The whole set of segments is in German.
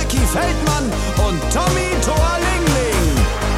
Jackie Feldmann und Tommy Torlingling.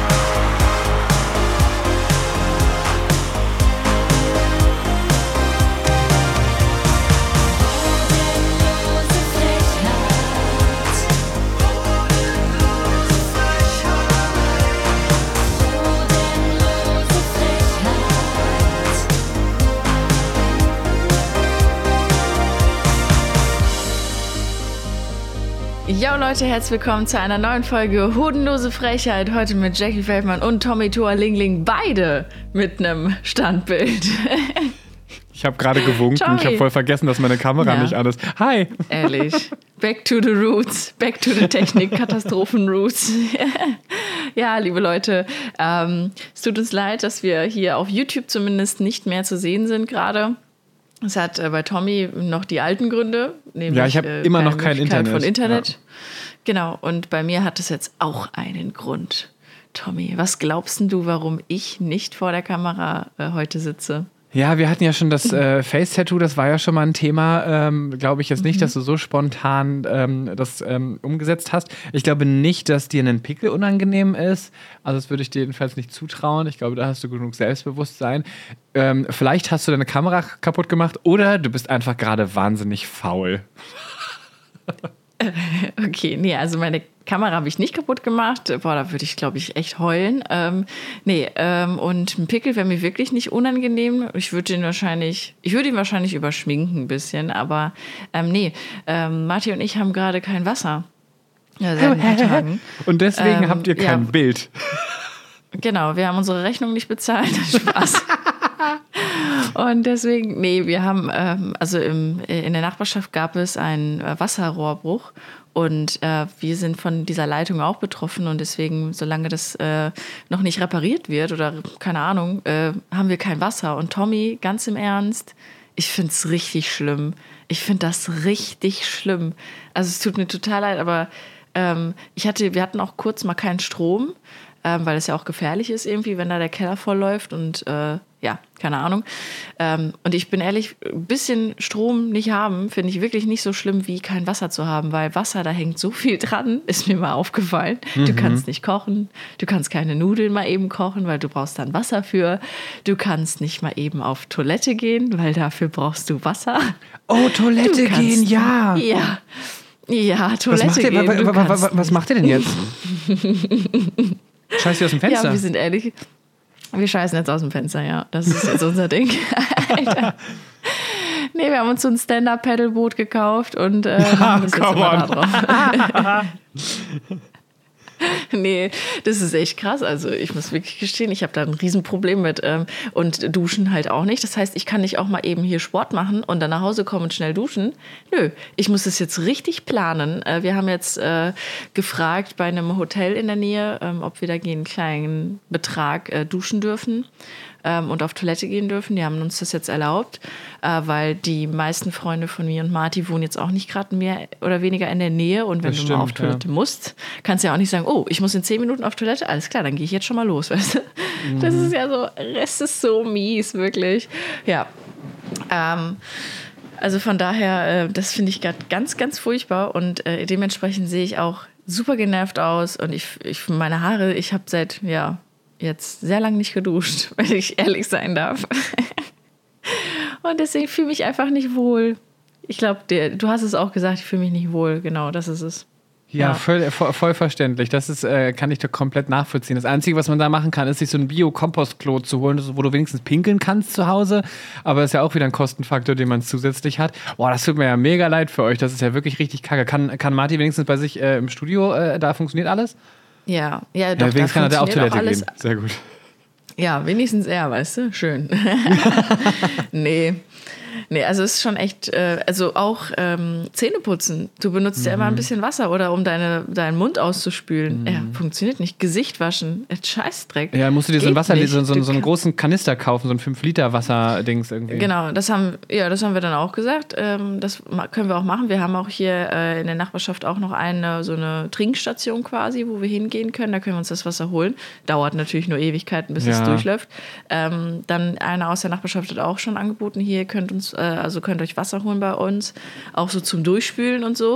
Jo Leute, herzlich willkommen zu einer neuen Folge Hodenlose Frechheit. Heute mit Jackie Feldmann und Tommy Torlingling, beide mit einem Standbild. Ich habe gerade gewunken. Tommy. Ich habe voll vergessen, dass meine Kamera nicht an ist. Hi! Ehrlich. Back to the roots. Back to the Technik-Katastrophen-Roots. Ja, liebe Leute, es tut uns leid, dass wir hier auf YouTube zumindest nicht mehr zu sehen sind gerade. Es hat bei Tommy noch die alten Gründe. Nämlich, ja, ich habe immer noch kein Internet. Von Internet. Ja. Genau, und bei mir hat es jetzt auch einen Grund. Tommy, was glaubst du, warum ich nicht vor der Kamera heute sitze? Ja, wir hatten ja schon das Face-Tattoo, das war ja schon mal ein Thema. Glaube ich jetzt nicht, dass du so spontan das umgesetzt hast. Ich glaube nicht, dass dir ein Pickel unangenehm ist. Also das würde ich dir jedenfalls nicht zutrauen. Ich glaube, da hast du genug Selbstbewusstsein. Vielleicht hast du deine Kamera kaputt gemacht oder du bist einfach gerade wahnsinnig faul. Okay, nee, also meine Kamera habe ich nicht kaputt gemacht. Boah, da würde ich, glaube ich, echt heulen. Und ein Pickel wäre mir wirklich nicht unangenehm. Ich würde ihn wahrscheinlich überschminken ein bisschen, aber Marti und ich haben gerade kein Wasser. Ja, seit ein paar Tagen. Und deswegen habt ihr kein Bild. Genau, wir haben unsere Rechnung nicht bezahlt. Spaß. Und deswegen, wir haben, in der Nachbarschaft gab es einen Wasserrohrbruch und wir sind von dieser Leitung auch betroffen und deswegen, solange das noch nicht repariert wird oder keine Ahnung, haben wir kein Wasser. Und Tommy, ganz im Ernst, ich finde es richtig schlimm. Ich finde das richtig schlimm. Also es tut mir total leid, aber wir hatten auch kurz mal keinen Strom, weil es ja auch gefährlich ist irgendwie, wenn da der Keller voll läuft und keine Ahnung. Und ich bin ehrlich, ein bisschen Strom nicht haben, finde ich wirklich nicht so schlimm, wie kein Wasser zu haben, weil Wasser, da hängt so viel dran, ist mir mal aufgefallen. Du kannst nicht kochen, du kannst keine Nudeln mal eben kochen, weil du brauchst dann Wasser für. Du kannst nicht mal eben auf Toilette gehen, weil dafür brauchst du Wasser. Oh, Toilette gehen, ja. Ja, Toilette gehen. Was macht ihr denn jetzt? Scheiß ihr aus dem Fenster? Ja, wir sind ehrlich. Wir scheißen jetzt aus dem Fenster, ja. Das ist jetzt unser Ding. Alter. Nee, wir haben uns so ein Stand-Up-Paddleboot gekauft und haben uns jetzt immer da drauf. Nee, das ist echt krass. Also ich muss wirklich gestehen, ich habe da ein Riesenproblem mit. Und duschen halt auch nicht. Das heißt, ich kann nicht auch mal eben hier Sport machen und dann nach Hause kommen und schnell duschen. Nö, ich muss das jetzt richtig planen. Wir haben jetzt gefragt bei einem Hotel in der Nähe, ob wir da einen kleinen Betrag duschen dürfen. Und auf Toilette gehen dürfen. Die haben uns das jetzt erlaubt, weil die meisten Freunde von mir und Marti wohnen jetzt auch nicht gerade mehr oder weniger in der Nähe. Und wenn du mal auf Toilette musst, kannst du ja auch nicht sagen, oh, ich muss in 10 Minuten auf Toilette. Alles klar, dann gehe ich jetzt schon mal los. Weißt du? Das ist ja so, es ist so mies, wirklich. Ja, also von daher, das finde ich gerade ganz, ganz furchtbar. Und dementsprechend sehe ich auch super genervt aus. Und meine Haare, ich habe seit, jetzt sehr lange nicht geduscht, wenn ich ehrlich sein darf. Und deswegen fühle ich mich einfach nicht wohl. Ich glaube, du hast es auch gesagt, ich fühle mich nicht wohl. Genau, das ist es. Ja, voll verständlich. Das ist, kann ich doch komplett nachvollziehen. Das Einzige, was man da machen kann, ist, sich so ein Bio-Kompostklo zu holen, wo du wenigstens pinkeln kannst zu Hause. Aber das ist ja auch wieder ein Kostenfaktor, den man zusätzlich hat. Boah, das tut mir ja mega leid für euch. Das ist ja wirklich richtig kacke. Kann Marti wenigstens bei sich im Studio, da funktioniert alles? Ja, doch. Wenigstens kann er da auf Toilette gehen. Sehr gut. Ja, wenigstens er, weißt du? Schön. Nee, also es ist schon echt, also auch Zähneputzen. Du benutzt ja immer ein bisschen Wasser, oder um deinen Mund auszuspülen. Ja, funktioniert nicht. Gesicht waschen, Scheißdreck. Ja, musst du dir so ein Wasser, so einen großen Kanister kaufen, so ein 5-Liter-Wasser-Dings irgendwie. Genau, das haben wir dann auch gesagt. Das können wir auch machen. Wir haben auch hier in der Nachbarschaft auch noch so eine Trinkstation quasi, wo wir hingehen können. Da können wir uns das Wasser holen. Dauert natürlich nur Ewigkeiten, bis es durchläuft. Dann einer aus der Nachbarschaft hat auch schon angeboten, hier könnt euch Wasser holen bei uns, auch so zum Durchspülen und so.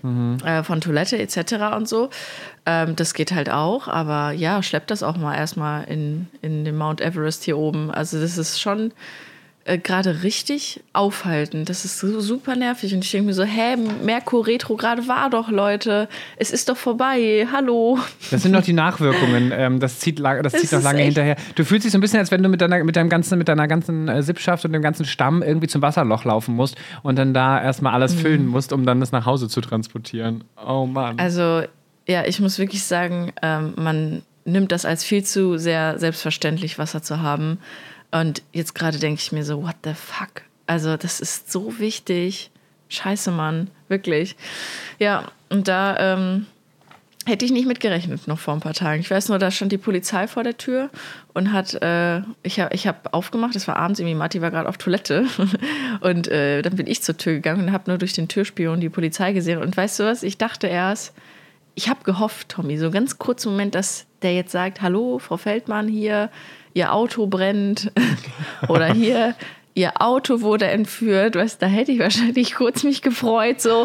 von Toilette etc. und so. Das geht halt auch, aber ja, schleppt das auch mal erstmal in den Mount Everest hier oben. Also das ist schon gerade richtig aufhaltend. Das ist so super nervig. Und ich denke mir so, Merkur Retrograde war doch, Leute. Es ist doch vorbei. Hallo. Das sind noch die Nachwirkungen. Das zieht noch lange hinterher. Du fühlst dich so ein bisschen, als wenn du mit deiner ganzen Sippschaft und dem ganzen Stamm irgendwie zum Wasserloch laufen musst und dann da erstmal alles füllen musst, um dann das nach Hause zu transportieren. Oh Mann. Also, ja, ich muss wirklich sagen, man nimmt das als viel zu sehr selbstverständlich, Wasser zu haben. Und jetzt gerade denke ich mir so, what the fuck? Also das ist so wichtig. Scheiße, Mann. Wirklich. Ja, und da hätte ich nicht mit gerechnet noch vor ein paar Tagen. Ich weiß nur, da stand die Polizei vor der Tür und hat, ich hab aufgemacht, es war abends, irgendwie Matti war gerade auf Toilette und dann bin ich zur Tür gegangen und habe nur durch den Türspion die Polizei gesehen. Und weißt du was? Ich dachte erst, ich habe gehofft, Tommy, so einen ganz kurzen Moment, dass der jetzt sagt, hallo, Frau Feldmann hier, Ihr Auto brennt oder hier, Ihr Auto wurde entführt. Weißt, da hätte ich wahrscheinlich kurz mich gefreut, so,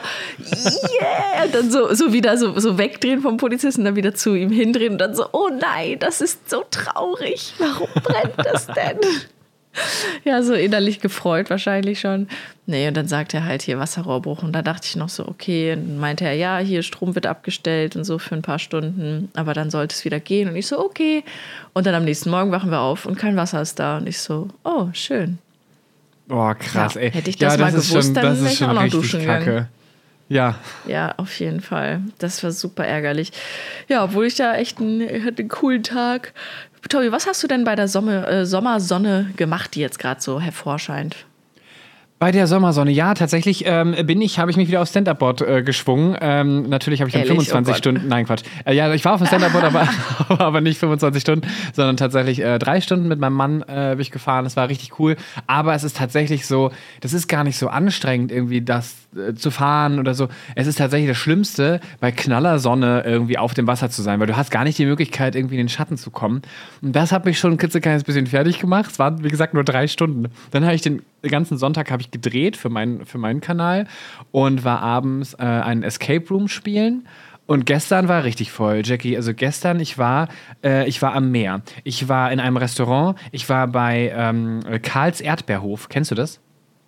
yeah, und dann so wieder so wegdrehen vom Polizisten, dann wieder zu ihm hindrehen und dann so, oh nein, das ist so traurig. Warum brennt das denn? Ja, so innerlich gefreut wahrscheinlich schon. Nee, und dann sagt er halt hier Wasserrohrbruch. Und da dachte ich noch so, okay. Und dann meinte er, ja, hier Strom wird abgestellt und so für ein paar Stunden. Aber dann sollte es wieder gehen. Und ich so, okay. Und dann am nächsten Morgen wachen wir auf und kein Wasser ist da. Und ich so, oh, schön. Boah, krass, ja, ey. Hätte ich das mal gewusst, dann wäre ich auch noch duschen gegangen. Ja. Ja, auf jeden Fall. Das war super ärgerlich. Ja, obwohl ich da echt hatte einen coolen Tag. Tobi, was hast du denn bei der Sommersonne gemacht, die jetzt gerade so hervorscheint? Bei der Sommersonne, ja, tatsächlich habe ich mich wieder aufs Stand-Up-Board geschwungen. Natürlich habe ich dann 25 Stunden, nein, Quatsch. Ja, ich war auf dem Stand-Up-Board, aber nicht 25 Stunden, sondern tatsächlich 3 Stunden mit meinem Mann bin ich gefahren. Das war richtig cool. Aber es ist tatsächlich so, das ist gar nicht so anstrengend, irgendwie das zu fahren oder so. Es ist tatsächlich das Schlimmste, bei knaller Sonne irgendwie auf dem Wasser zu sein, weil du hast gar nicht die Möglichkeit, irgendwie in den Schatten zu kommen. Und das hat mich schon ein klitzekleines bisschen fertig gemacht. Es waren, wie gesagt, nur 3 Stunden. Dann habe ich den ganzen Sonntag gedreht für meinen Kanal und war abends einen Escape Room spielen. Und gestern war richtig voll, Jackie. Also gestern, ich war am Meer. Ich war in einem Restaurant. Ich war bei Karls Erdbeerhof. Kennst du das?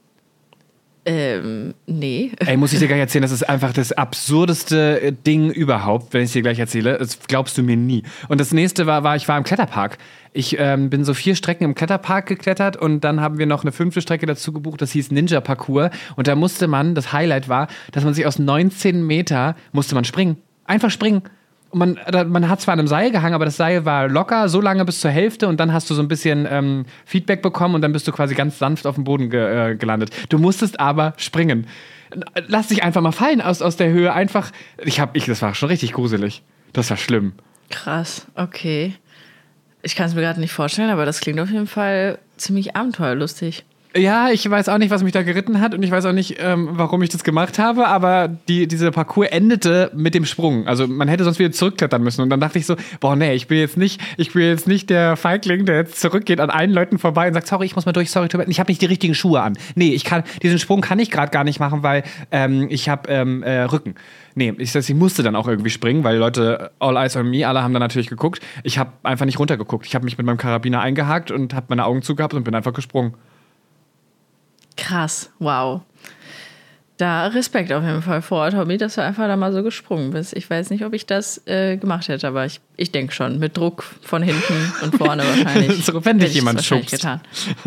Nee. Ey, muss ich dir gleich erzählen, das ist einfach das absurdeste Ding überhaupt, wenn ich dir gleich erzähle. Das glaubst du mir nie. Und das nächste ich war im Kletterpark. Ich bin so 4 Strecken im Kletterpark geklettert und dann haben wir noch eine 5. Strecke dazu gebucht, das hieß Ninja Parkour. Und da musste man, das Highlight war, dass man sich aus 19 Meter musste man springen. Einfach springen. Und man hat zwar an einem Seil gehangen, aber das Seil war locker, so lange bis zur Hälfte und dann hast du so ein bisschen Feedback bekommen und dann bist du quasi ganz sanft auf dem Boden gelandet. Du musstest aber springen. Lass dich einfach mal fallen aus der Höhe. Einfach, das war schon richtig gruselig. Das war schlimm. Krass, okay. Ich kann es mir gerade nicht vorstellen, aber das klingt auf jeden Fall ziemlich abenteuerlustig. Ja, ich weiß auch nicht, was mich da geritten hat und ich weiß auch nicht, warum ich das gemacht habe, aber dieser Parcours endete mit dem Sprung. Also man hätte sonst wieder zurückklettern müssen und dann dachte ich so, boah, nee, ich bin jetzt nicht der Feigling, der jetzt zurückgeht an allen Leuten vorbei und sagt, sorry, ich muss mal durch, sorry, ich habe nicht die richtigen Schuhe an. Nee, diesen Sprung kann ich gerade gar nicht machen, weil ich habe Rücken. Nee, ich musste dann auch irgendwie springen, weil Leute, all eyes on me, alle haben dann natürlich geguckt. Ich habe einfach nicht runtergeguckt. Ich habe mich mit meinem Karabiner eingehakt und habe meine Augen zugehabt und bin einfach gesprungen. Krass, wow. Da Respekt auf jeden Fall vor, Tommy, dass du einfach da mal so gesprungen bist. Ich weiß nicht, ob ich das gemacht hätte, aber ich denke schon. Mit Druck von hinten und vorne wahrscheinlich. So, wenn dich jemand schubst. Getan.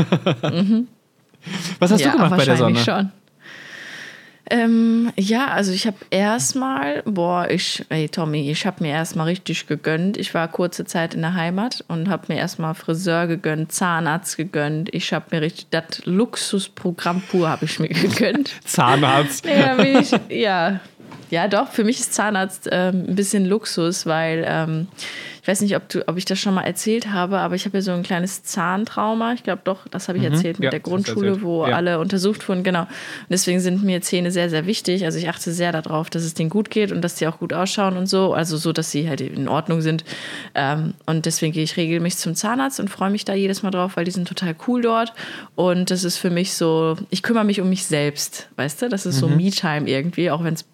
Was hast du gemacht bei der Sonne? Schon. Ja, also ich habe erstmal, Tommy, ich habe mir erstmal richtig gegönnt. Ich war kurze Zeit in der Heimat und habe mir erstmal Friseur gegönnt, Zahnarzt gegönnt. Ich habe mir richtig, das Luxusprogramm pur habe ich mir gegönnt. Zahnarzt? Ja, doch, für mich ist Zahnarzt ein bisschen Luxus, weil ich weiß nicht, ob ich das schon mal erzählt habe, aber ich habe ja so ein kleines Zahntrauma. Ich glaube doch, das habe ich erzählt mit der Grundschule, wo alle untersucht wurden. Genau. Und deswegen sind mir Zähne sehr, sehr wichtig. Also ich achte sehr darauf, dass es denen gut geht und dass die auch gut ausschauen und so. Also so, dass sie halt in Ordnung sind. Und deswegen gehe ich regelmäßig zum Zahnarzt und freue mich da jedes Mal drauf, weil die sind total cool dort. Und das ist für mich so, ich kümmere mich um mich selbst, weißt du? Das ist so Me-Time irgendwie, auch wenn es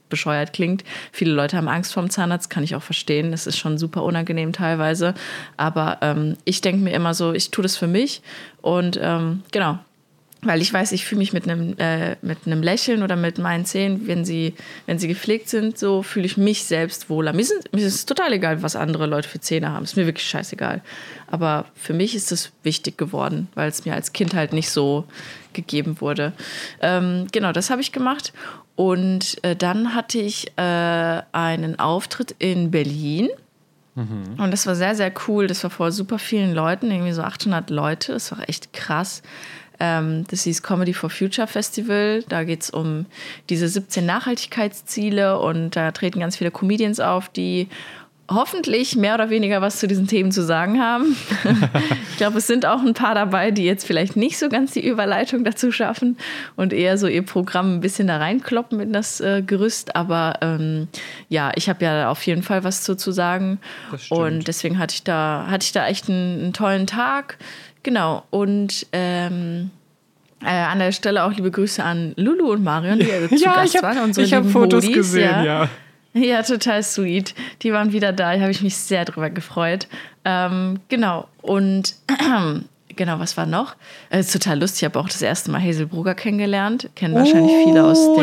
bescheuert klingt. Viele Leute haben Angst vorm Zahnarzt, kann ich auch verstehen. Das ist schon super unangenehm teilweise. Aber ich denke mir immer so, ich tue das für mich. Und genau. Weil ich weiß, ich fühle mich mit einem Lächeln oder mit meinen Zähnen, wenn sie gepflegt sind, so fühle ich mich selbst wohler. Mir ist es total egal, was andere Leute für Zähne haben. Ist mir wirklich scheißegal. Aber für mich ist es wichtig geworden, weil es mir als Kind halt nicht so gegeben wurde. Genau, das habe ich gemacht. Und dann hatte ich einen Auftritt in Berlin. Und das war sehr, sehr cool. Das war vor super vielen Leuten, irgendwie so 800 Leute. Das war echt krass. Das hieß Comedy for Future Festival. Da geht es um diese 17 Nachhaltigkeitsziele und da treten ganz viele Comedians auf, die hoffentlich mehr oder weniger was zu diesen Themen zu sagen haben. Ich glaube, es sind auch ein paar dabei, die jetzt vielleicht nicht so ganz die Überleitung dazu schaffen und eher so ihr Programm ein bisschen da reinkloppen in das Gerüst. Aber ja, ich habe ja auf jeden Fall was zu sagen. Und deswegen hatte ich da echt einen tollen Tag. Genau, und an der Stelle auch liebe Grüße an Lulu und Marion, die zu Gast waren. Ich habe Fotos Modis, gesehen, ja. Ja, total sweet. Die waren wieder da, da habe ich mich sehr drüber gefreut. Genau, und genau, was war noch? Total lustig, ich habe auch das erste Mal Hazel Brugger kennengelernt. Kennen wahrscheinlich viele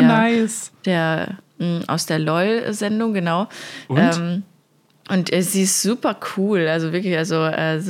aus der LOL-Sendung, genau. Und? Und sie ist super cool, also wirklich, so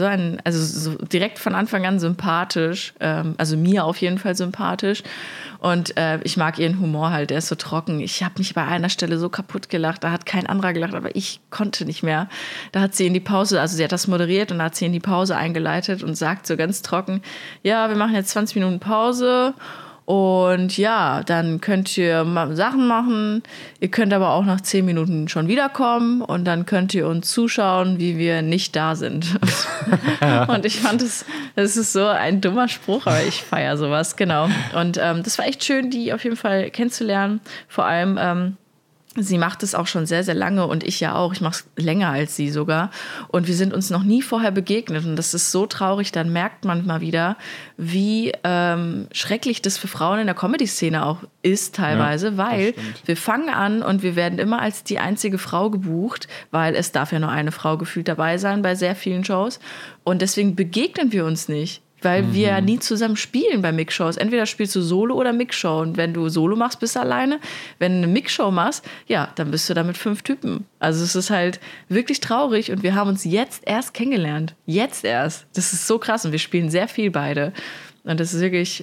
direkt von Anfang an sympathisch, also mir auf jeden Fall sympathisch. Und ich mag ihren Humor halt, der ist so trocken. Ich habe mich bei einer Stelle so kaputt gelacht, da hat kein anderer gelacht, aber ich konnte nicht mehr. Da hat sie in die Pause, also sie hat das moderiert und da hat sie in die Pause eingeleitet und sagt so ganz trocken, ja, wir machen jetzt 20 Minuten Pause. Und ja, dann könnt ihr Sachen machen. Ihr könnt aber auch nach 10 Minuten schon wiederkommen und dann könnt ihr uns zuschauen, wie wir nicht da sind. Und ich fand das ist so ein dummer Spruch, aber ich feiere sowas, genau. Und das war echt schön, die auf jeden Fall kennenzulernen. Vor allem sie macht es auch schon sehr, sehr lange und ich ja auch. Ich mache es länger als sie sogar. Und wir sind uns noch nie vorher begegnet. Und das ist so traurig. Dann merkt man mal wieder, wie schrecklich das für Frauen in der Comedy-Szene auch ist teilweise. Weil wir fangen an und wir werden immer als die einzige Frau gebucht, weil es darf ja nur eine Frau gefühlt dabei sein bei sehr vielen Shows. Und deswegen begegnen wir uns nicht. Weil wir ja nie zusammen spielen bei Mixshows. Entweder spielst du Solo oder Mixshow. Und wenn du Solo machst, bist du alleine. Wenn du eine Mixshow machst, ja, dann bist du da mit 5 Typen. Also es ist halt wirklich traurig. Und wir haben uns jetzt erst kennengelernt. Jetzt erst. Das ist so krass. Und wir spielen sehr viel beide. Und das ist wirklich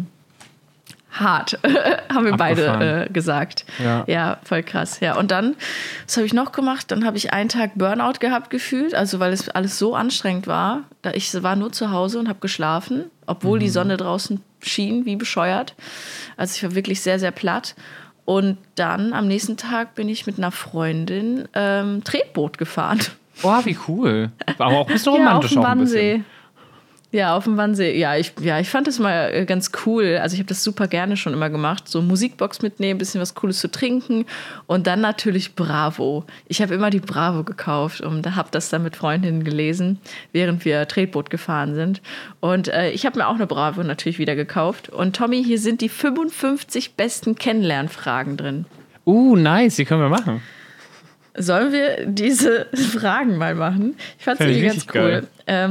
hart, haben wir beide gesagt. Ja, voll krass. Ja, und dann, was habe ich noch gemacht? Dann habe ich einen Tag Burnout gehabt gefühlt, also weil es alles so anstrengend war. Ich war nur zu Hause und habe geschlafen, obwohl die Sonne draußen schien, wie bescheuert. Also ich war wirklich sehr, sehr platt. Und dann am nächsten Tag bin ich mit einer Freundin Tretboot gefahren. Boah, wie cool. Aber auch ein bisschen romantisch auch ein bisschen. Ja, auf dem Wannsee. Ja, ich fand das mal ganz cool. Also ich habe das super gerne schon immer gemacht. So Musikbox mitnehmen, ein bisschen was Cooles zu trinken und dann natürlich Bravo. Ich habe immer die Bravo gekauft und habe das dann mit Freundinnen gelesen, während wir Tretboot gefahren sind. Und ich habe mir auch eine Bravo natürlich wieder gekauft. Und Tommy, hier sind die 55 besten Kennenlernfragen drin. Nice, die können wir machen. Sollen wir diese Fragen mal machen? Ich fand sie ganz cool.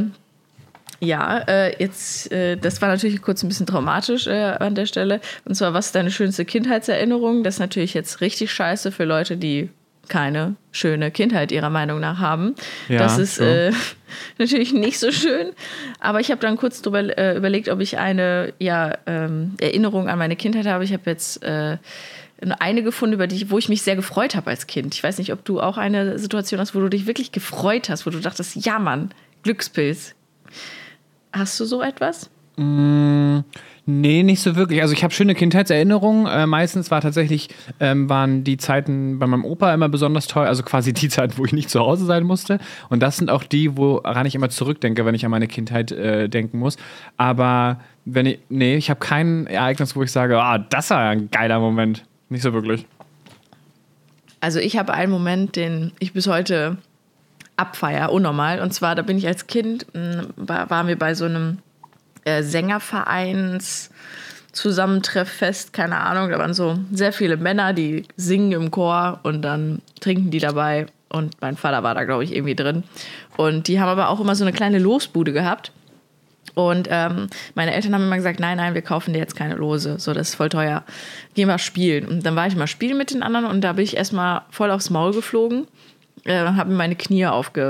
Das war natürlich kurz ein bisschen traumatisch an der Stelle. Und zwar, was ist deine schönste Kindheitserinnerung? Das ist natürlich jetzt richtig scheiße für Leute, die keine schöne Kindheit ihrer Meinung nach haben. Ja, das ist natürlich nicht so schön. Aber ich habe dann kurz drüber überlegt, ob ich eine Erinnerung an meine Kindheit habe. Ich habe jetzt eine gefunden, wo ich mich sehr gefreut habe als Kind. Ich weiß nicht, ob du auch eine Situation hast, wo du dich wirklich gefreut hast, wo du dachtest, ja Mann, Glückspilz. Hast du so etwas? Nee, nicht so wirklich. Also ich habe schöne Kindheitserinnerungen. Meistens waren die Zeiten bei meinem Opa immer besonders toll. Also quasi die Zeiten, wo ich nicht zu Hause sein musste. Und das sind auch die, woran ich immer zurückdenke, wenn ich an meine Kindheit denken muss. Aber ich habe kein Ereignis, wo ich sage, das war ein geiler Moment. Nicht so wirklich. Also ich habe einen Moment, den ich bis heute abfeier, unnormal. Und zwar, da bin ich als Kind, waren wir bei so einem Sängervereins Zusammentrefffest, keine Ahnung. Da waren so sehr viele Männer, die singen im Chor und dann trinken die dabei. Und mein Vater war da, glaube ich, irgendwie drin. Und die haben aber auch immer so eine kleine Losbude gehabt. Und meine Eltern haben immer gesagt, nein, wir kaufen dir jetzt keine Lose. So, das ist voll teuer. Gehen wir spielen. Und dann war ich mal spielen mit den anderen und da bin ich erstmal voll aufs Maul geflogen. Habe mir meine Knie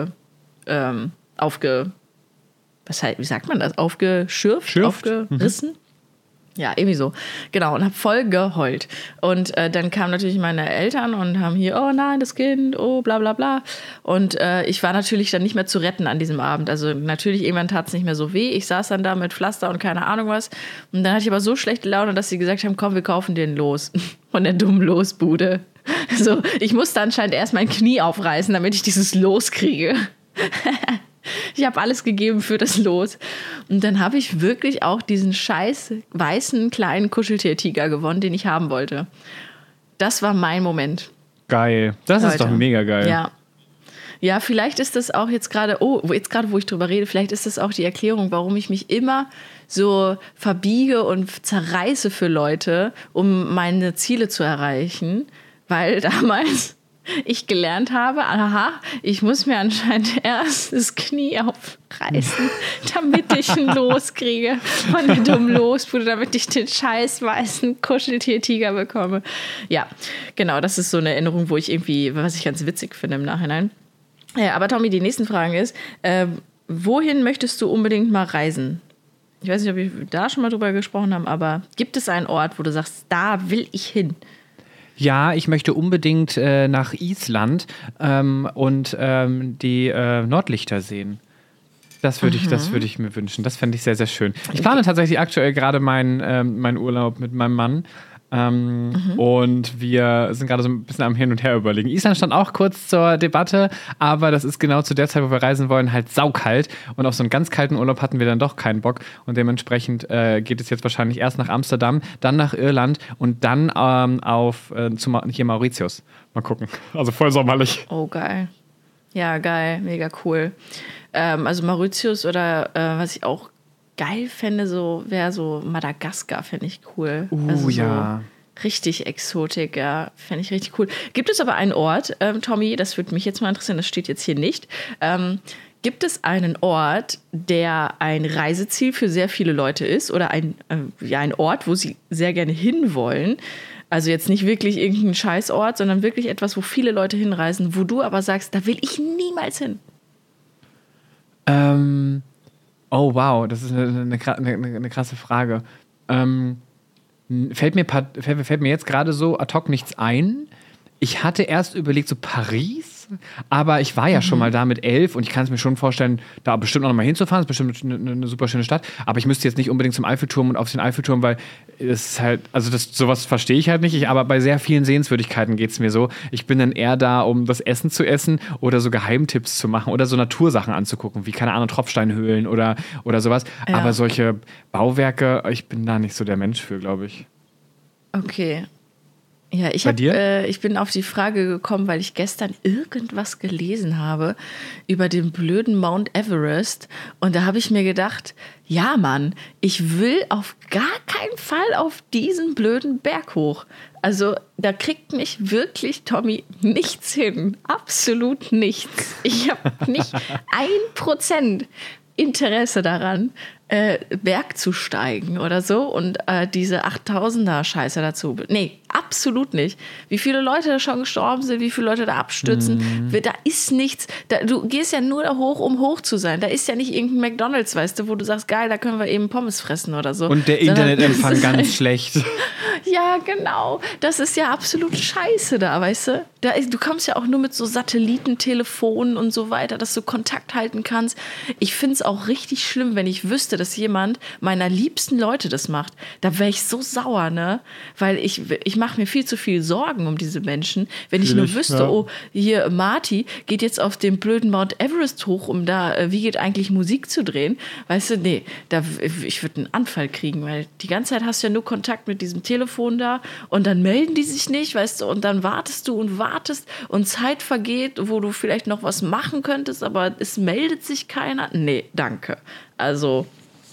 wie sagt man das? Aufgeschürft? Aufgerissen? Ja, irgendwie so. Genau, und habe voll geheult. Und dann kamen natürlich meine Eltern und haben hier, oh nein, das Kind, oh bla bla bla. Und ich war natürlich dann nicht mehr zu retten an diesem Abend. Also natürlich, irgendwann tat es nicht mehr so weh. Ich saß dann da mit Pflaster und keine Ahnung was. Und dann hatte ich aber so schlechte Laune, dass sie gesagt haben, komm, wir kaufen den los. Von der dummen Losbude. So, ich musste anscheinend erst mein Knie aufreißen, damit ich dieses Los kriege. Ich habe alles gegeben für das Los. Und dann habe ich wirklich auch diesen scheiß weißen kleinen Kuscheltier-Tiger gewonnen, den ich haben wollte. Das war mein Moment. Geil. Das Leute. Ist doch mega geil. Ja. Ja, vielleicht ist das auch jetzt gerade, wo ich drüber rede, vielleicht ist das auch die Erklärung, warum ich mich immer so verbiege und zerreiße für Leute, um meine Ziele zu erreichen. Weil damals ich gelernt habe, aha, ich muss mir anscheinend erst das Knie aufreißen, damit ich ein Los kriege von der dummen Losbude, damit ich den scheiß weißen Kuscheltier-Tiger bekomme. Ja, genau, das ist so eine Erinnerung, was ich ganz witzig finde im Nachhinein. Ja, aber Tommy, die nächsten Fragen ist, wohin möchtest du unbedingt mal reisen? Ich weiß nicht, ob wir da schon mal drüber gesprochen haben, aber gibt es einen Ort, wo du sagst, da will ich hin? Ja, ich möchte unbedingt nach Island und die Nordlichter sehen. Das würde ich mir wünschen. Das fände ich sehr, sehr schön. Ich plane tatsächlich aktuell gerade meinen Urlaub mit meinem Mann. Und wir sind gerade so ein bisschen am Hin und Her überlegen. Island stand auch kurz zur Debatte, aber das ist genau zu der Zeit, wo wir reisen wollen, halt saukalt. Und auf so einen ganz kalten Urlaub hatten wir dann doch keinen Bock. Und dementsprechend geht es jetzt wahrscheinlich erst nach Amsterdam, dann nach Irland und dann hier Mauritius. Mal gucken. Also voll sommerlich. Oh, geil. Ja, geil. Mega cool. Also Mauritius oder was ich auch geil fände, wäre so Madagaskar, fände ich cool. Also ja. So richtig Exotik, ja, fände ich richtig cool. Gibt es aber einen Ort, Tommy, das würde mich jetzt mal interessieren, das steht jetzt hier nicht. Gibt es einen Ort, der ein Reiseziel für sehr viele Leute ist oder ein Ort, wo sie sehr gerne hinwollen? Also jetzt nicht wirklich irgendein Scheißort, sondern wirklich etwas, wo viele Leute hinreisen, wo du aber sagst, da will ich niemals hin. Oh, wow, das ist eine krasse Frage. Fällt mir jetzt gerade so ad hoc nichts ein. Ich hatte erst überlegt, so Paris, aber ich war ja schon mal da mit 11 und ich kann es mir schon vorstellen, da bestimmt noch mal hinzufahren. Das ist bestimmt eine super schöne Stadt. Aber ich müsste jetzt nicht unbedingt zum Eiffelturm und auf den Eiffelturm, weil es ist halt, also sowas verstehe ich halt nicht. Aber bei sehr vielen Sehenswürdigkeiten geht es mir so. Ich bin dann eher da, um das Essen zu essen oder so Geheimtipps zu machen oder so Natursachen anzugucken, wie, keine Ahnung, Tropfsteinhöhlen oder sowas. Ja. Aber solche Bauwerke, ich bin da nicht so der Mensch für, glaube ich. Okay. Ja, ich bin auf die Frage gekommen, weil ich gestern irgendwas gelesen habe über den blöden Mount Everest. Und da habe ich mir gedacht, ja Mann, ich will auf gar keinen Fall auf diesen blöden Berg hoch. Also da kriegt mich wirklich, Tommy, nichts hin. Absolut nichts. Ich habe nicht 1% Interesse daran, Berg zu steigen oder so und diese 8000er-Scheiße dazu. Nee, absolut nicht. Wie viele Leute da schon gestorben sind, wie viele Leute da abstürzen, da ist nichts. Du gehst ja nur da hoch, um hoch zu sein. Da ist ja nicht irgendein McDonald's, weißt du, wo du sagst, geil, da können wir eben Pommes fressen oder so. Und der Internetempfang ganz schlecht. Ja, genau. Das ist ja absolut scheiße da, weißt du? Du kommst ja auch nur mit so Satellitentelefonen und so weiter, dass du Kontakt halten kannst. Ich finde es auch richtig schlimm, wenn ich wüsste, dass jemand meiner liebsten Leute das macht. Da wäre ich so sauer, ne? Weil ich mache mir viel zu viel Sorgen um diese Menschen. Wenn ich nur wüsste, ja. Oh, hier Marty geht jetzt auf den blöden Mount Everest hoch, um da, wie geht eigentlich Musik zu drehen? Weißt du, nee, ich würde einen Anfall kriegen, weil die ganze Zeit hast du ja nur Kontakt mit diesem Telefon da und dann melden die sich nicht, weißt du, und dann wartest du und Zeit vergeht, wo du vielleicht noch was machen könntest, aber es meldet sich keiner. Nee, danke. Also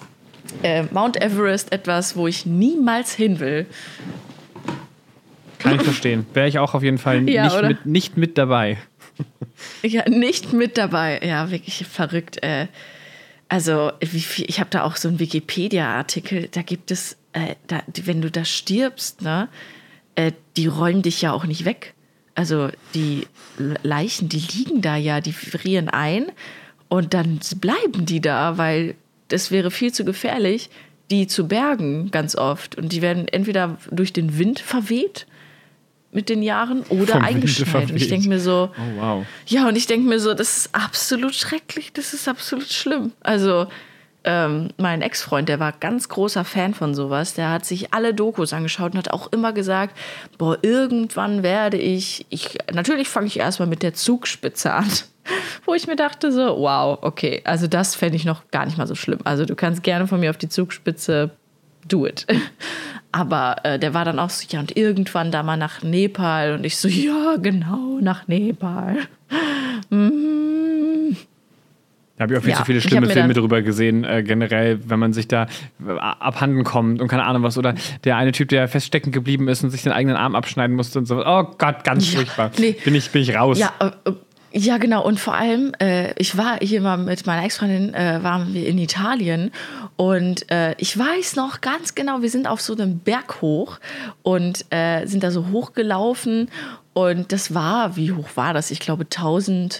Mount Everest etwas, wo ich niemals hin will. Kann ich verstehen. Wäre ich auch auf jeden Fall nicht mit dabei. Ja, nicht mit dabei. Ja, wirklich verrückt. Also, ich habe da auch so einen Wikipedia-Artikel, da gibt es, wenn du da stirbst, ne, die räumen dich ja auch nicht weg. Also die Leichen, die liegen da ja, die frieren ein und dann bleiben die da, weil das wäre viel zu gefährlich, die zu bergen ganz oft. Und die werden entweder durch den Wind verweht mit den Jahren oder eingeschneit. Und ich denke mir so, oh, wow. Ja, und ich denke mir so, das ist absolut schrecklich, das ist absolut schlimm. Also mein Ex-Freund, der war ganz großer Fan von sowas, der hat sich alle Dokus angeschaut und hat auch immer gesagt, boah, irgendwann werde natürlich fange ich erstmal mit der Zugspitze an. Wo ich mir dachte so, wow, okay, also das fände ich noch gar nicht mal so schlimm. Also du kannst gerne von mir auf die Zugspitze, do it. Aber der war dann auch so, ja, und irgendwann da mal nach Nepal. Und ich so, ja, genau, nach Nepal. Da habe ich auch viel zu viele schlimme Filme drüber gesehen, generell, wenn man sich da abhanden kommt und keine Ahnung was. Oder der eine Typ, der feststecken geblieben ist und sich den eigenen Arm abschneiden musste und so. Oh Gott, ganz furchtbar. Nee. Bin ich raus. Ja, genau. Und vor allem, ich war hier mal mit meiner Ex-Freundin, waren wir in Italien. Und ich weiß noch ganz genau, wir sind auf so einem Berg hoch und sind da so hochgelaufen. Und das war, wie hoch war das? Ich glaube 1200,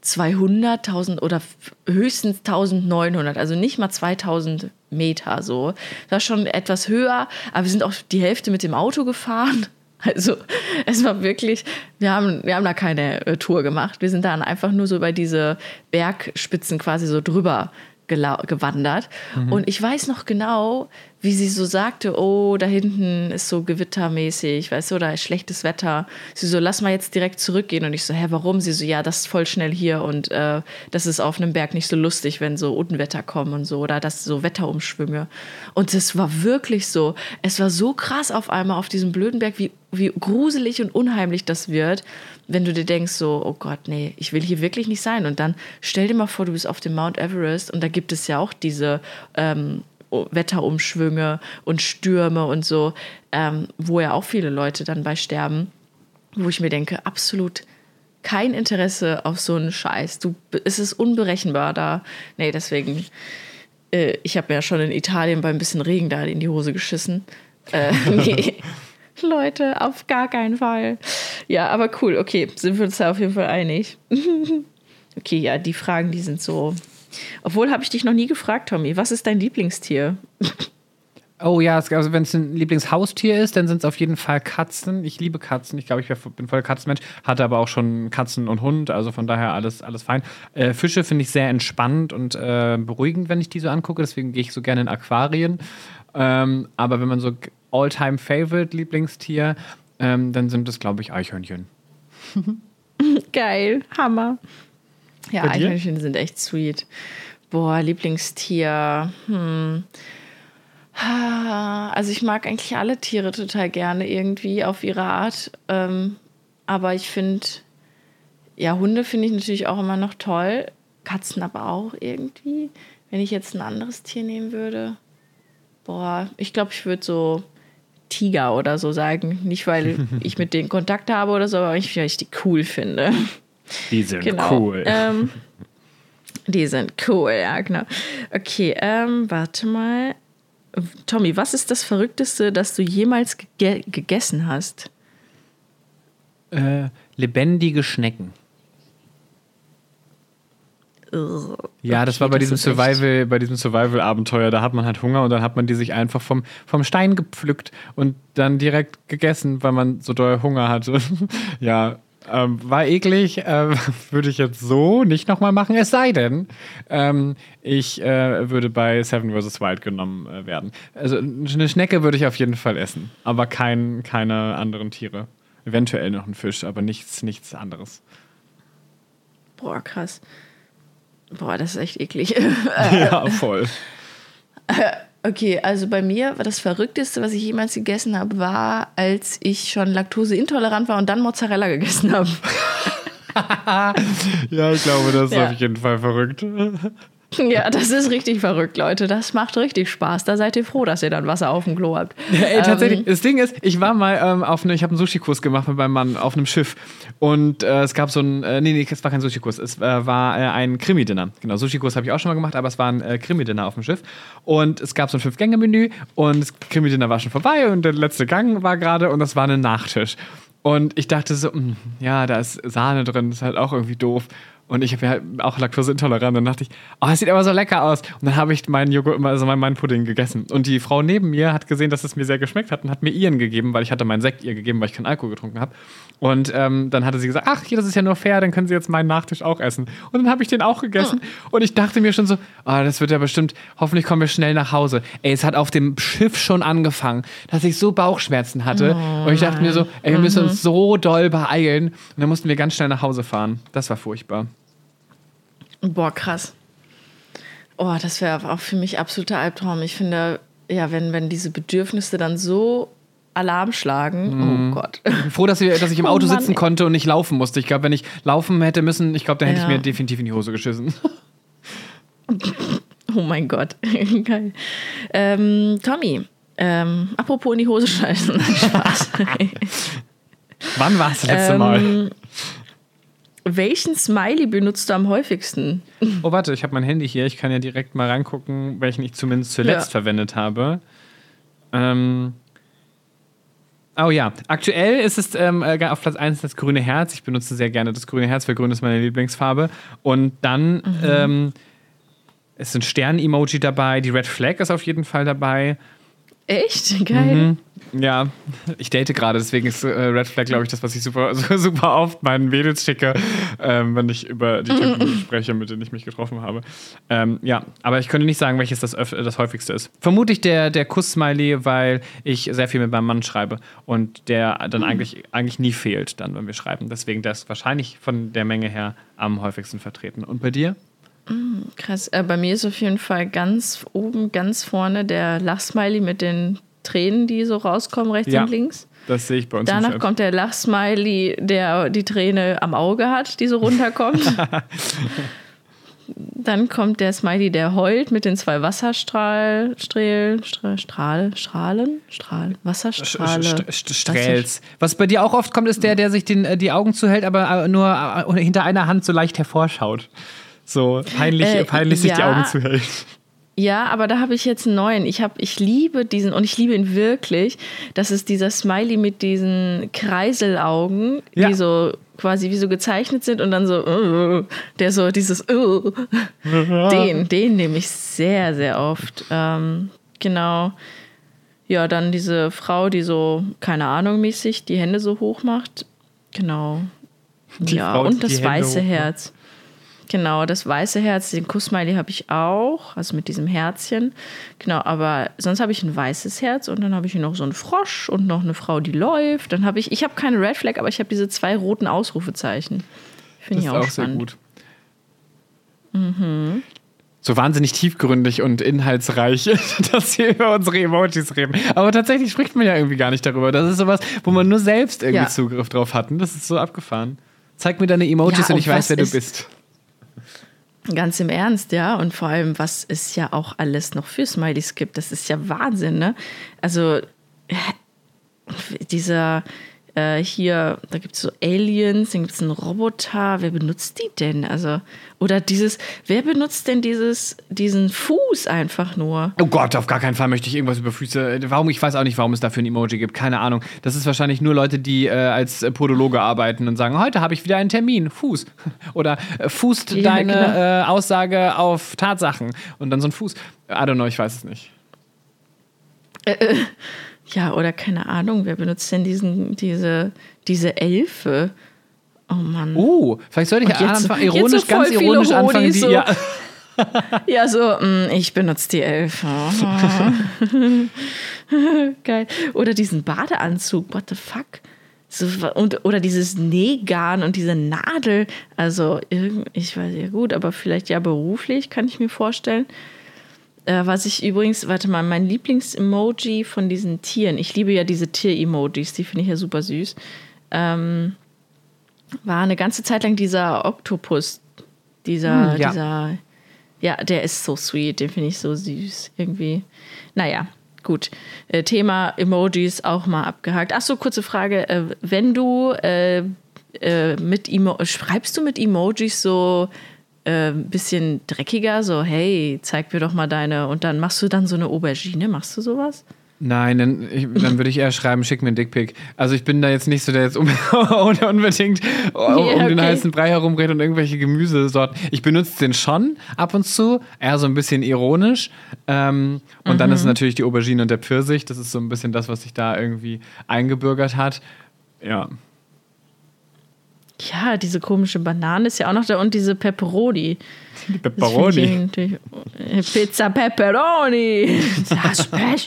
1000 oder höchstens 1900, also nicht mal 2000 Meter so. Das war schon etwas höher, aber wir sind auch die Hälfte mit dem Auto gefahren. Also es war wirklich, wir haben da keine Tour gemacht. Wir sind dann einfach nur so über diese Bergspitzen quasi so drüber gewandert. Und ich weiß noch genau, wie sie so sagte, oh, da hinten ist so gewittermäßig, weißt du, da ist schlechtes Wetter. Sie so, lass mal jetzt direkt zurückgehen. Und ich so, hä, warum? Sie so, ja, das ist voll schnell hier und das ist auf einem Berg nicht so lustig, wenn so Unwetter kommen und so, oder das so Wetterumschwünge. Und das war wirklich so. Es war so krass auf einmal auf diesem blöden Berg, wie gruselig und unheimlich das wird, wenn du dir denkst so, oh Gott, nee, ich will hier wirklich nicht sein. Und dann stell dir mal vor, du bist auf dem Mount Everest und da gibt es ja auch diese Wetterumschwünge und Stürme und so, wo ja auch viele Leute dann bei sterben, wo ich mir denke, absolut kein Interesse auf so einen Scheiß. Es ist unberechenbar da. Nee, deswegen, ich habe ja schon in Italien bei ein bisschen Regen da in die Hose geschissen. Nee. Leute, auf gar keinen Fall. Ja, aber cool, okay, sind wir uns da auf jeden Fall einig. Okay, ja, die Fragen, die sind so. Obwohl, habe ich dich noch nie gefragt, Tommy, was ist dein Lieblingstier? Oh ja, also wenn es ein Lieblingshaustier ist, dann sind es auf jeden Fall Katzen. Ich liebe Katzen. Ich glaube, ich bin voll Katzenmensch. Hatte aber auch schon Katzen und Hund, also von daher alles fein. Fische finde ich sehr entspannt und beruhigend, wenn ich die so angucke. Deswegen gehe ich so gerne in Aquarien. Aber wenn man so All-Time-Favorite Lieblingstier, dann sind es, glaube ich, Eichhörnchen. Geil, Hammer. Ja, Eichhörnchen sind echt sweet. Boah, Lieblingstier. Also ich mag eigentlich alle Tiere total gerne irgendwie auf ihre Art. Aber ich finde, ja, Hunde finde ich natürlich auch immer noch toll. Katzen aber auch irgendwie. Wenn ich jetzt ein anderes Tier nehmen würde. Boah, ich glaube, ich würde so Tiger oder so sagen. Nicht, weil ich mit denen Kontakt habe oder so, aber weil ich die cool finde. Die sind cool. Die sind cool, ja, genau. Okay, warte mal. Tommy, was ist das Verrückteste, das du jemals gegessen hast? Lebendige Schnecken. Ja, das war bei diesem Survival-Abenteuer. Da hat man halt Hunger und dann hat man die sich einfach vom Stein gepflückt und dann direkt gegessen, weil man so doll Hunger hatte. Ja, war eklig. Würde ich jetzt so nicht nochmal machen, es sei denn, ich würde bei Seven vs. Wild genommen werden. Also eine Schnecke würde ich auf jeden Fall essen, aber keine anderen Tiere. Eventuell noch ein Fisch, aber nichts anderes. Boah, krass. Boah, das ist echt eklig. Ja, voll. Okay, also bei mir war das Verrückteste, was ich jemals gegessen habe, war, als ich schon laktoseintolerant war und dann Mozzarella gegessen habe. Ja, ich glaube, das ist auf jeden Fall verrückt. Ja, das ist richtig verrückt, Leute. Das macht richtig Spaß. Da seid ihr froh, dass ihr dann Wasser auf dem Klo habt. Ey, tatsächlich. Das Ding ist, ich war mal ich habe einen Sushi-Kurs gemacht mit meinem Mann auf einem Schiff. Und es gab so ein, es war kein Sushi-Kurs, es war ein Krimi-Dinner. Genau, Sushi-Kurs habe ich auch schon mal gemacht, aber es war ein Krimi-Dinner auf dem Schiff. Und es gab so ein 5-Gänge-Menü und das Krimi-Dinner war schon vorbei und der letzte Gang war gerade und das war ein Nachtisch. Und ich dachte so, ja, da ist Sahne drin, das ist halt auch irgendwie doof. Und ich habe ja auch laktoseintolerant. Dann dachte ich, es sieht aber so lecker aus. Und dann habe ich meinen Joghurt, also meinen Pudding gegessen. Und die Frau neben mir hat gesehen, dass es mir sehr geschmeckt hat und hat mir ihren gegeben, weil ich hatte meinen Sekt ihr gegeben, weil ich keinen Alkohol getrunken habe. Und dann hatte sie gesagt, ach, hier, das ist ja nur fair, dann können Sie jetzt meinen Nachtisch auch essen. Und dann habe ich den auch gegessen. Und ich dachte mir schon so, das wird ja bestimmt, hoffentlich kommen wir schnell nach Hause. Ey, es hat auf dem Schiff schon angefangen, dass ich so Bauchschmerzen hatte. Und ich dachte mir so, ey, wir müssen uns so doll beeilen. Und dann mussten wir ganz schnell nach Hause fahren. Das war furchtbar. Boah, krass. Oh, das wäre auch für mich absoluter Albtraum. Ich finde, ja, wenn diese Bedürfnisse dann so Alarm schlagen, oh Gott. Ich bin froh, dass ich im Auto sitzen konnte und nicht laufen musste. Ich glaube, wenn ich laufen hätte müssen, dann hätte ich mir definitiv in die Hose geschissen. Oh mein Gott, geil. Tommy, apropos in die Hose scheißen. Spaß. Wann war es das letzte Mal? Welchen Smiley benutzt du am häufigsten? Oh, warte, ich habe mein Handy hier. Ich kann ja direkt mal reingucken, welchen ich zumindest zuletzt verwendet habe. Oh ja, aktuell ist es auf Platz 1 das grüne Herz. Ich benutze sehr gerne das grüne Herz, weil grün ist meine Lieblingsfarbe. Und dann ist ein Stern-Emoji dabei. Die Red Flag ist auf jeden Fall dabei. Echt? Geil. Ja, ich date gerade, deswegen ist Red Flag, glaube ich, das, was ich super oft meinen Mädels schicke, wenn ich über die Typen spreche, mit denen ich mich getroffen habe. Ja, aber ich könnte nicht sagen, welches das häufigste ist. Vermutlich der Kuss-Smiley, weil ich sehr viel mit meinem Mann schreibe und der dann eigentlich nie fehlt, dann, wenn wir schreiben. Deswegen der ist wahrscheinlich von der Menge her am häufigsten vertreten. Und bei dir? Krass. Bei mir ist auf jeden Fall ganz oben, ganz vorne der Lachsmiley mit den Tränen, die so rauskommen, rechts und links. Das sehe ich bei uns. Danach kommt der Lachsmiley, der die Träne am Auge hat, die so runterkommt. Dann kommt der Smiley, der heult mit den 2 Wasserstrahlen. Was bei dir auch oft kommt, ist der sich die Augen zuhält, aber nur hinter einer Hand so leicht hervorschaut. So peinlich sich die Augen zuhält. Ja, aber da habe ich jetzt einen neuen. Ich liebe diesen und ich liebe ihn wirklich. Das ist dieser Smiley mit diesen Kreiselaugen, die so quasi wie so gezeichnet sind und dann so, der so dieses, den nehme ich sehr, sehr oft. Genau. Ja, dann diese Frau, die so, keine Ahnung, mäßig die Hände so hoch macht. Genau. Frau, und das weiße Herz. Genau, das weiße Herz, den Kuss-Smiley habe ich auch, also mit diesem Herzchen. Genau, aber sonst habe ich ein weißes Herz und dann habe ich noch so einen Frosch und noch eine Frau, die läuft. Dann habe ich habe keine Red Flag, aber ich habe diese 2 roten Ausrufezeichen. Finde ich auch spannend. Sehr gut. So wahnsinnig tiefgründig und inhaltsreich, dass wir über unsere Emojis reden. Aber tatsächlich spricht man ja irgendwie gar nicht darüber. Das ist sowas, wo man nur selbst irgendwie Zugriff drauf hat. Und das ist so abgefahren. Zeig mir deine Emojis und ich weiß, wer du bist. Ganz im Ernst, ja. Und vor allem, was es ja auch alles noch für Smileys gibt. Das ist ja Wahnsinn, ne? Also, dieser hier, da gibt es so Aliens, dann gibt es einen Roboter. Wer benutzt die denn? Also, oder wer benutzt denn diesen Fuß einfach nur? Oh Gott, auf gar keinen Fall möchte ich irgendwas über Füße. Ich weiß auch nicht, warum es dafür ein Emoji gibt. Keine Ahnung. Das ist wahrscheinlich nur Leute, die als Podologe arbeiten und sagen, heute habe ich wieder einen Termin. Fuß. Oder fußt deine Aussage auf Tatsachen. Und dann so ein Fuß. I don't know, ich weiß es nicht. Ja, oder keine Ahnung, wer benutzt denn diese Elfe? Oh Mann. Vielleicht sollte ich ganz ironisch anfangen. So, ja, so, ich benutze die Elfe. Geil. Oder diesen Badeanzug, what the fuck? So, oder dieses Nähgarn und diese Nadel. Also, ich weiß ja gut, aber vielleicht ja beruflich, kann ich mir vorstellen. Was ich übrigens, mein Lieblings-Emoji von diesen Tieren, ich liebe ja diese Tier-Emojis, die finde ich ja super süß, war eine ganze Zeit lang dieser Oktopus, dieser, Ja, der ist so sweet, den finde ich so süß irgendwie. Naja, gut. Thema Emojis auch mal abgehakt. Ach so, kurze Frage. Wenn du schreibst du mit Emojis so ein bisschen dreckiger, so hey, zeig mir doch mal deine, und dann machst du dann so eine Aubergine, machst du sowas? Nein, dann würde ich eher schreiben, schick mir einen Dickpick. Also ich bin da jetzt nicht so, der jetzt unbedingt um den heißen Brei herumredet und irgendwelche Gemüsesorten. Ich benutze den schon ab und zu, eher so ein bisschen ironisch. Und dann ist es natürlich die Aubergine und der Pfirsich. Das ist so ein bisschen das, was sich da irgendwie eingebürgert hat. Ja. Ja, diese komische Banane ist ja auch noch da und diese Pepperoni. Die Pepperoni. Pizza Pepperoni. Das Pech.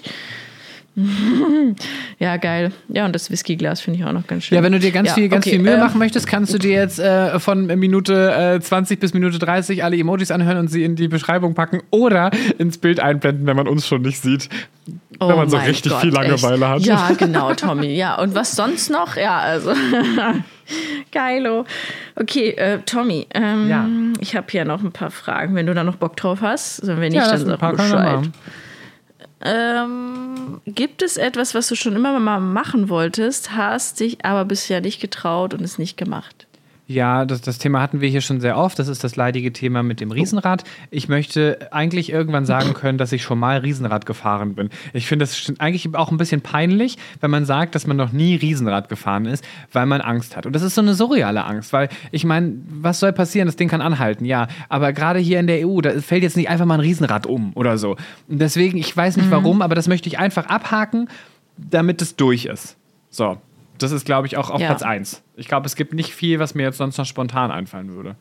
Ja, geil. Ja, und das Whiskyglas finde ich auch noch ganz schön. Ja, wenn du dir ganz viel Mühe machen möchtest, kannst du dir jetzt von Minute 20 bis Minute 30 alle Emojis anhören und sie in die Beschreibung packen oder ins Bild einblenden, wenn man uns schon nicht sieht. Wenn man so richtig viel Langeweile hat. Ja, genau, Tommy. Ja, und was sonst noch? Ja, also geilo. Okay, Tommy, ich habe hier noch ein paar Fragen, wenn du da noch Bock drauf hast. Wenn nicht, dann sag Bescheid. Gibt es etwas, was du schon immer mal machen wolltest, hast dich aber bisher nicht getraut und es nicht gemacht? Ja, das Thema hatten wir hier schon sehr oft. Das ist das leidige Thema mit dem Riesenrad. Ich möchte eigentlich irgendwann sagen können, dass ich schon mal Riesenrad gefahren bin. Ich finde das eigentlich auch ein bisschen peinlich, wenn man sagt, dass man noch nie Riesenrad gefahren ist, weil man Angst hat. Und das ist so eine surreale Angst, weil ich meine, was soll passieren? Das Ding kann anhalten, ja. Aber gerade hier in der EU, da fällt jetzt nicht einfach mal ein Riesenrad um oder so. Und deswegen, ich weiß nicht warum, aber das möchte ich einfach abhaken, damit es durch ist. So. Das ist, glaube ich, auch auf Platz 1. Ich glaube, es gibt nicht viel, was mir jetzt sonst noch spontan einfallen würde.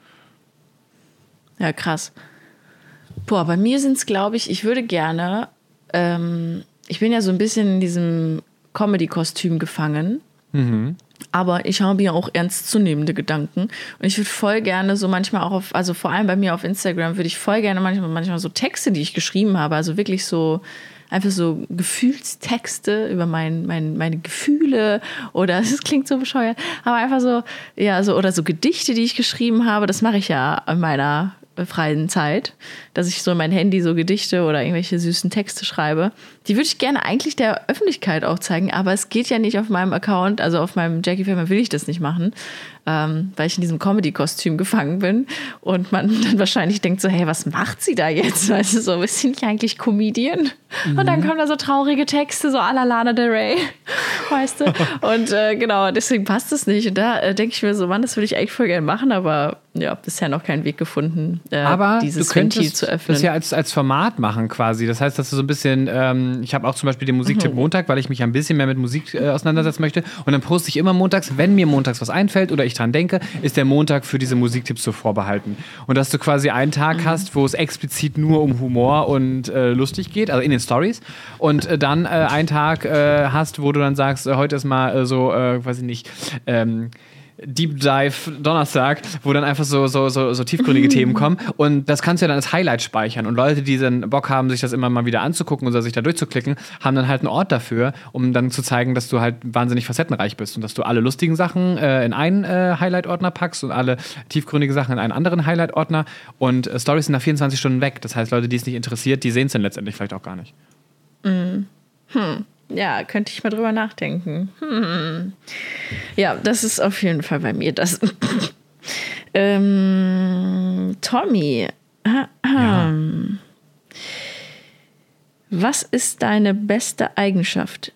Ja, krass. Boah, bei mir sind es, glaube ich, ich würde gerne, ich bin ja so ein bisschen in diesem Comedy-Kostüm gefangen, aber ich habe ja auch ernstzunehmende Gedanken und ich würde voll gerne so manchmal auch also vor allem bei mir auf Instagram würde ich voll gerne manchmal so Texte, die ich geschrieben habe, also wirklich so einfach so Gefühlstexte über meine Gefühle oder es klingt so bescheuert, aber einfach so, ja, so oder so Gedichte, die ich geschrieben habe, das mache ich ja in meiner freien Zeit, dass ich so in mein Handy so Gedichte oder irgendwelche süßen Texte schreibe. Die würde ich gerne eigentlich der Öffentlichkeit auch zeigen, aber es geht ja nicht auf meinem Account, also auf meinem Jackie Fellman will ich das nicht machen, weil ich in diesem Comedy-Kostüm gefangen bin und man dann wahrscheinlich denkt so, hey, was macht sie da jetzt? Weißt du, so, ist sie nicht eigentlich Comedian? Und dann kommen da so traurige Texte, so à la Lana Del Rey, weißt du? Und genau, deswegen passt es nicht. Und da denke ich mir so, Mann, das würde ich eigentlich voll gerne machen, aber ja, bisher noch keinen Weg gefunden, aber dieses du könntest Ventil zu öffnen. Das ja als Format machen quasi. Das heißt, dass du so ein bisschen, ich habe auch zum Beispiel den Musiktipp Montag, weil ich mich ein bisschen mehr mit Musik auseinandersetzen möchte. Und dann poste ich immer montags, wenn mir montags was einfällt oder ich dran denke, ist der Montag für diese Musiktipps so vorbehalten. Und dass du quasi einen Tag hast, wo es explizit nur um Humor und lustig geht, also in den Stories. Und dann einen Tag hast, wo du dann sagst, heute ist mal so, weiß ich nicht, Deep Dive Donnerstag, wo dann einfach so tiefgründige Themen kommen und das kannst du ja dann als Highlight speichern und Leute, die dann Bock haben, sich das immer mal wieder anzugucken oder sich da durchzuklicken, haben dann halt einen Ort dafür, um dann zu zeigen, dass du halt wahnsinnig facettenreich bist und dass du alle lustigen Sachen in einen Highlight-Ordner packst und alle tiefgründige Sachen in einen anderen Highlight-Ordner und Stories sind nach 24 Stunden weg. Das heißt, Leute, die es nicht interessiert, die sehen es dann letztendlich vielleicht auch gar nicht. Ja, könnte ich mal drüber nachdenken. Ja, das ist auf jeden Fall bei mir das. Tommy, was ist deine beste Eigenschaft?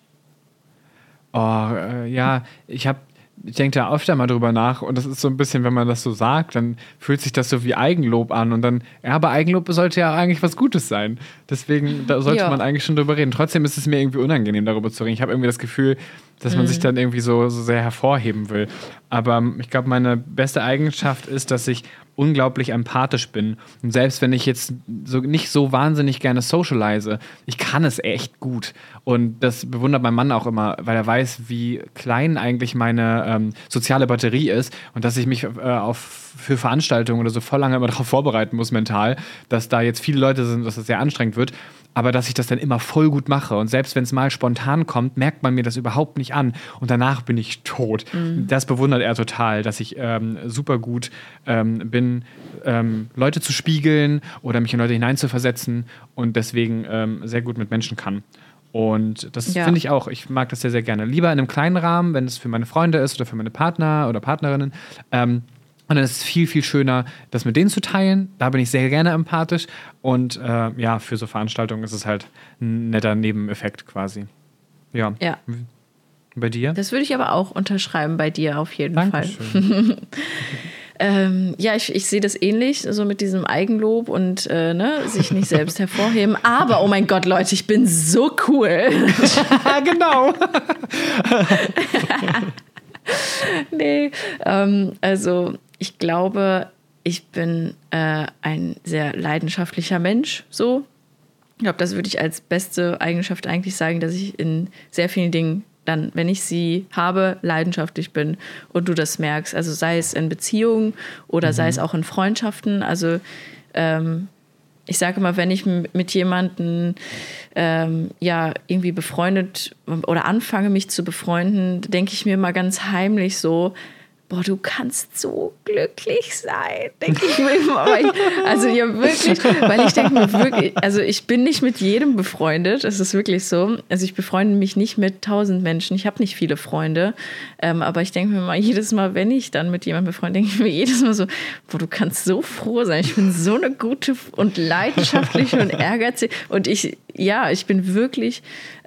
Ich denke da öfter mal drüber nach und das ist so ein bisschen, wenn man das so sagt, dann fühlt sich das so wie Eigenlob an und dann, ja, aber Eigenlob sollte ja eigentlich was Gutes sein. Deswegen, da sollte man eigentlich schon drüber reden. Trotzdem ist es mir irgendwie unangenehm, darüber zu reden. Ich habe irgendwie das Gefühl, dass man sich dann irgendwie so sehr hervorheben will. Aber ich glaube, meine beste Eigenschaft ist, dass ich unglaublich empathisch bin. Und selbst wenn ich jetzt nicht so wahnsinnig gerne socialise, ich kann es echt gut. Und das bewundert mein Mann auch immer, weil er weiß, wie klein eigentlich meine soziale Batterie ist und dass ich mich für Veranstaltungen oder so voll lange immer darauf vorbereiten muss mental, dass da jetzt viele Leute sind, dass das sehr anstrengend wird. aber dass ich das dann immer voll gut mache. Und selbst wenn es mal spontan kommt, merkt man mir das überhaupt nicht an. Und danach bin ich tot. Das bewundert er total, dass ich super gut bin, Leute zu spiegeln oder mich in Leute hineinzuversetzen und deswegen sehr gut mit Menschen kann. Und das finde ich auch. Ich mag das sehr, sehr gerne. Lieber in einem kleinen Rahmen, wenn es für meine Freunde ist oder für meine Partner oder Partnerinnen. Und dann ist es viel, viel schöner, das mit denen zu teilen. Da bin ich sehr gerne empathisch. Und für so Veranstaltungen ist es halt ein netter Nebeneffekt quasi. Ja. Bei dir? Das würde ich aber auch unterschreiben bei dir auf jeden Dankeschön. Fall. Ich sehe das ähnlich, so mit diesem Eigenlob und sich nicht selbst hervorheben. Aber, oh mein Gott, Leute, ich bin so cool. Genau. Nee, ich glaube, ich bin ein sehr leidenschaftlicher Mensch, so. Ich glaube, das würde ich als beste Eigenschaft eigentlich sagen, dass ich in sehr vielen Dingen dann, wenn ich sie habe, leidenschaftlich bin und du das merkst. Also sei es in Beziehungen oder sei es auch in Freundschaften. Also ich sage immer, wenn ich mit jemandem irgendwie befreundet oder anfange, mich zu befreunden, denke ich mir immer ganz heimlich so, boah, du kannst so glücklich sein, denke ich mir immer. Weil ich denke mir wirklich, also ich bin nicht mit jedem befreundet, es ist wirklich so. Also ich befreunde mich nicht mit 1000 Menschen, ich habe nicht viele Freunde, aber ich denke mir mal, jedes Mal, wenn ich dann mit jemandem befreunde, denke ich mir jedes Mal so, boah, du kannst so froh sein, ich bin so eine gute und leidenschaftliche und ehrgeizige und ich bin wirklich,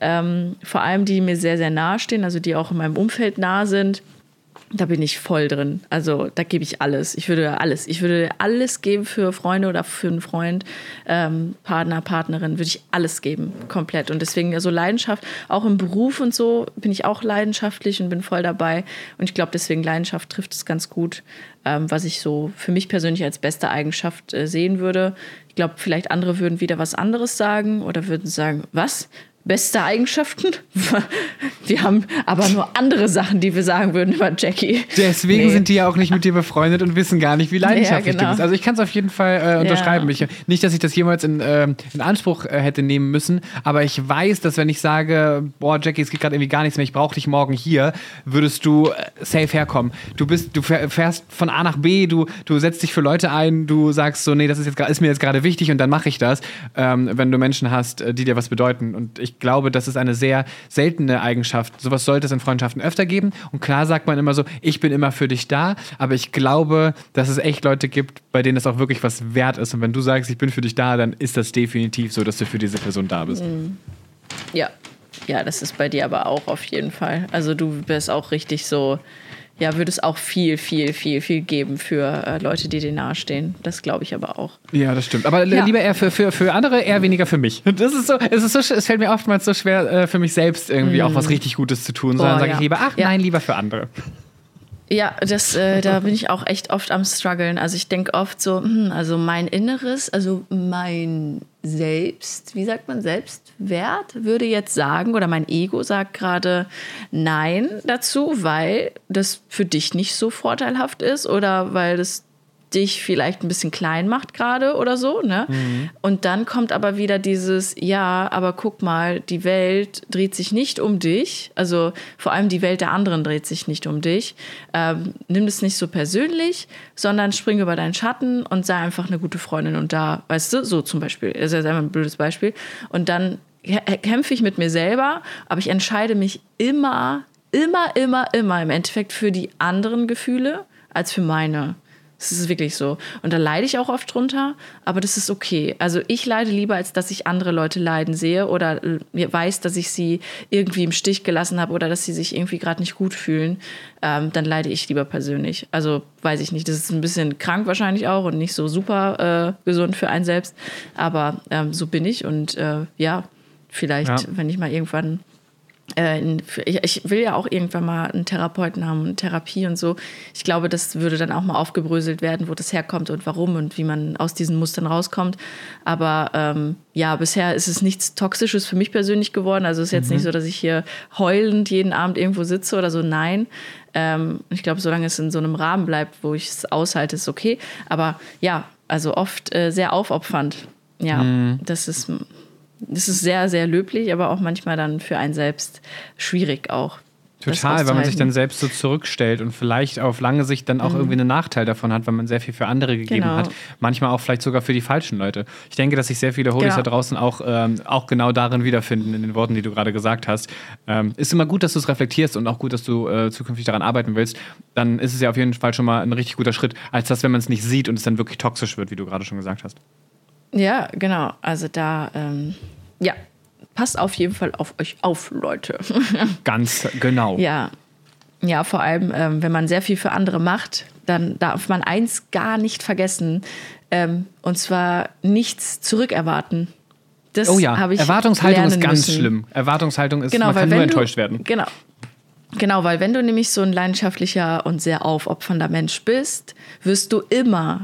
vor allem die mir sehr, sehr nahe stehen, also die auch in meinem Umfeld nah sind, da bin ich voll drin. Also da gebe ich alles. Ich würde alles geben für Freunde oder für einen Freund, Partner, Partnerin, würde ich alles geben, komplett. Und deswegen so Leidenschaft, auch im Beruf und so bin ich auch leidenschaftlich und bin voll dabei. Und ich glaube, deswegen Leidenschaft trifft es ganz gut, was ich so für mich persönlich als beste Eigenschaft sehen würde. Ich glaube, vielleicht andere würden wieder was anderes sagen oder würden sagen, was? Beste Eigenschaften? Wir haben aber nur andere Sachen, die wir sagen würden über Jackie. Deswegen sind die ja auch nicht mit dir befreundet und wissen gar nicht, wie leidenschaftlich du bist. Also ich kann es auf jeden Fall unterschreiben. Nicht, dass ich das jemals in Anspruch hätte nehmen müssen, aber ich weiß, dass wenn ich sage, boah, Jackie, es geht gerade irgendwie gar nichts mehr, ich brauche dich morgen hier, würdest du safe herkommen. Du fährst von A nach B, du setzt dich für Leute ein, du sagst so, nee, das ist mir jetzt gerade wichtig und dann mache ich das, wenn du Menschen hast, die dir was bedeuten. Und ich glaube, das ist eine sehr seltene Eigenschaft. Sowas sollte es in Freundschaften öfter geben. Und klar sagt man immer so, ich bin immer für dich da. Aber ich glaube, dass es echt Leute gibt, bei denen das auch wirklich was wert ist. Und wenn du sagst, ich bin für dich da, dann ist das definitiv so, dass du für diese Person da bist. Ja, das ist bei dir aber auch auf jeden Fall. Also du bist auch richtig so, würdest auch viel, viel, viel, viel geben für Leute, die dir nahestehen. Das glaube ich aber auch. Ja, das stimmt. Aber lieber eher für andere, eher weniger für mich. Das ist so, es fällt mir oftmals so schwer, für mich selbst irgendwie auch was richtig Gutes zu tun. Sondern sage ich lieber, nein, lieber für andere. Ja, da bin ich auch echt oft am struggeln. Also ich denke oft so, also mein Inneres, also mein Selbst, wie sagt man, Selbstwert würde jetzt sagen, oder mein Ego sagt gerade nein dazu, weil das für dich nicht so vorteilhaft ist oder weil das dich vielleicht ein bisschen klein macht gerade oder so, ne? Und dann kommt aber wieder dieses, aber guck mal, die Welt dreht sich nicht um dich, also vor allem die Welt der anderen dreht sich nicht um dich. Nimm das nicht so persönlich, sondern spring über deinen Schatten und sei einfach eine gute Freundin und da, weißt du, so zum Beispiel, das ist jetzt einfach ein blödes Beispiel. Und dann kämpfe ich mit mir selber, aber ich entscheide mich immer im Endeffekt für die anderen Gefühle als für meine. Das ist wirklich so. Und da leide ich auch oft drunter, aber das ist okay. Also ich leide lieber, als dass ich andere Leute leiden sehe oder weiß, dass ich sie irgendwie im Stich gelassen habe oder dass sie sich irgendwie gerade nicht gut fühlen. Dann leide ich lieber persönlich. Also weiß ich nicht, das ist ein bisschen krank wahrscheinlich auch und nicht so super gesund für einen selbst. Aber so bin ich und vielleicht, wenn ich mal irgendwann ich will ja auch irgendwann mal einen Therapeuten haben und Therapie und so. Ich glaube, das würde dann auch mal aufgebröselt werden, wo das herkommt und warum und wie man aus diesen Mustern rauskommt. Aber bisher ist es nichts Toxisches für mich persönlich geworden. Also es ist jetzt nicht so, dass ich hier heulend jeden Abend irgendwo sitze oder so. Nein. Ich glaube, solange es in so einem Rahmen bleibt, wo ich es aushalte, ist okay. Aber also oft sehr aufopfernd. Ja, das ist... Das ist sehr, sehr löblich, aber auch manchmal dann für einen selbst schwierig auch. Total, weil man sich dann selbst so zurückstellt und vielleicht auf lange Sicht dann auch irgendwie einen Nachteil davon hat, weil man sehr viel für andere gegeben hat. Manchmal auch vielleicht sogar für die falschen Leute. Ich denke, dass sich sehr viele Holies da draußen auch genau darin wiederfinden, in den Worten, die du gerade gesagt hast. Ist immer gut, dass du es reflektierst und auch gut, dass du zukünftig daran arbeiten willst. Dann ist es ja auf jeden Fall schon mal ein richtig guter Schritt, als das, wenn man es nicht sieht und es dann wirklich toxisch wird, wie du gerade schon gesagt hast. Ja, genau. Also da, passt auf jeden Fall auf euch auf, Leute. Ganz genau. Ja, vor allem, wenn man sehr viel für andere macht, dann darf man eins gar nicht vergessen, und zwar nichts zurückerwarten. Das habe ich Erwartungshaltung ist ganz müssen. schlimm. Erwartungshaltung ist, man kann nur enttäuscht werden. Genau, weil wenn du nämlich so ein leidenschaftlicher und sehr aufopfernder Mensch bist, wirst du immer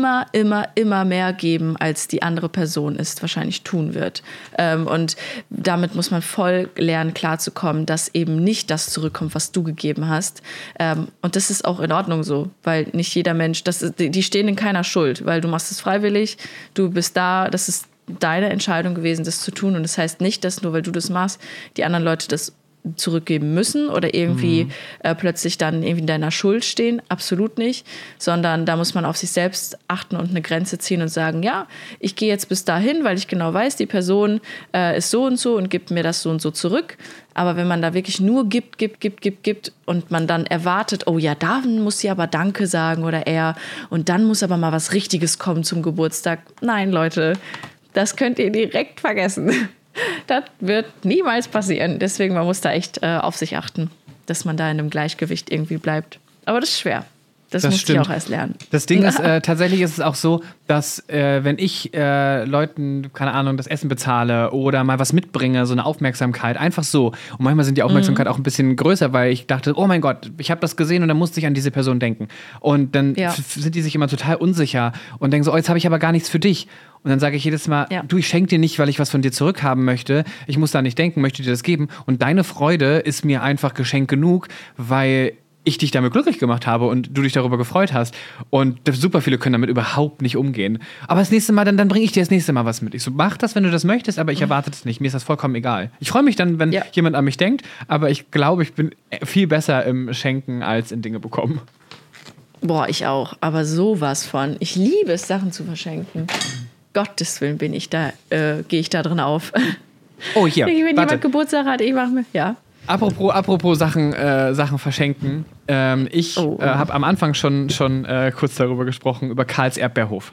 mehr geben, als die andere Person es wahrscheinlich tun wird. Und damit muss man voll lernen, klarzukommen, dass eben nicht das zurückkommt, was du gegeben hast. Und das ist auch in Ordnung so, weil nicht jeder Mensch, die stehen in keiner Schuld, weil du machst es freiwillig, du bist da, das ist deine Entscheidung gewesen, das zu tun. Und das heißt nicht, dass nur weil du das machst, die anderen Leute das zurückgeben müssen oder irgendwie plötzlich dann irgendwie in deiner Schuld stehen. Absolut nicht. Sondern da muss man auf sich selbst achten und eine Grenze ziehen und sagen, ja, ich gehe jetzt bis dahin, weil ich genau weiß, die Person ist so und gibt mir das so und so zurück. Aber wenn man da wirklich nur gibt und man dann erwartet, oh ja, da muss sie aber Danke sagen oder er und dann muss aber mal was Richtiges kommen zum Geburtstag. Nein, Leute, das könnt ihr direkt vergessen. Das wird niemals passieren. Deswegen, man muss da echt auf sich achten, dass man da in einem Gleichgewicht irgendwie bleibt. Aber das ist schwer. Das musste ich auch erst lernen. Das Ding ist, tatsächlich ist es auch so, dass wenn ich Leuten, keine Ahnung, das Essen bezahle oder mal was mitbringe, so eine Aufmerksamkeit, einfach so. Und manchmal sind die Aufmerksamkeit auch ein bisschen größer, weil ich dachte, oh mein Gott, ich habe das gesehen und dann musste ich an diese Person denken. Und dann sind die sich immer total unsicher und denken so, oh, jetzt habe ich aber gar nichts für dich. Und dann sage ich jedes Mal, du, ich schenke dir nicht, weil ich was von dir zurückhaben möchte. Ich muss da nicht denken, möchte dir das geben. Und deine Freude ist mir einfach Geschenk genug, weil ich dich damit glücklich gemacht habe und du dich darüber gefreut hast. Und super viele können damit überhaupt nicht umgehen. Aber das nächste Mal, dann bringe ich dir das nächste Mal was mit. Ich so, mach das, wenn du das möchtest, aber ich erwarte das nicht. Mir ist das vollkommen egal. Ich freue mich dann, wenn jemand an mich denkt, aber ich glaube, ich bin viel besser im Schenken als in Dinge bekommen. Boah, ich auch. Aber sowas von. Ich liebe es, Sachen zu verschenken. Gottes Willen gehe ich da drin auf. Oh, hier. Wenn jemand Geburtstag hat, ich mache mir, Apropos Sachen verschenken. Ich habe am Anfang schon kurz darüber gesprochen, über Karls Erdbeerhof.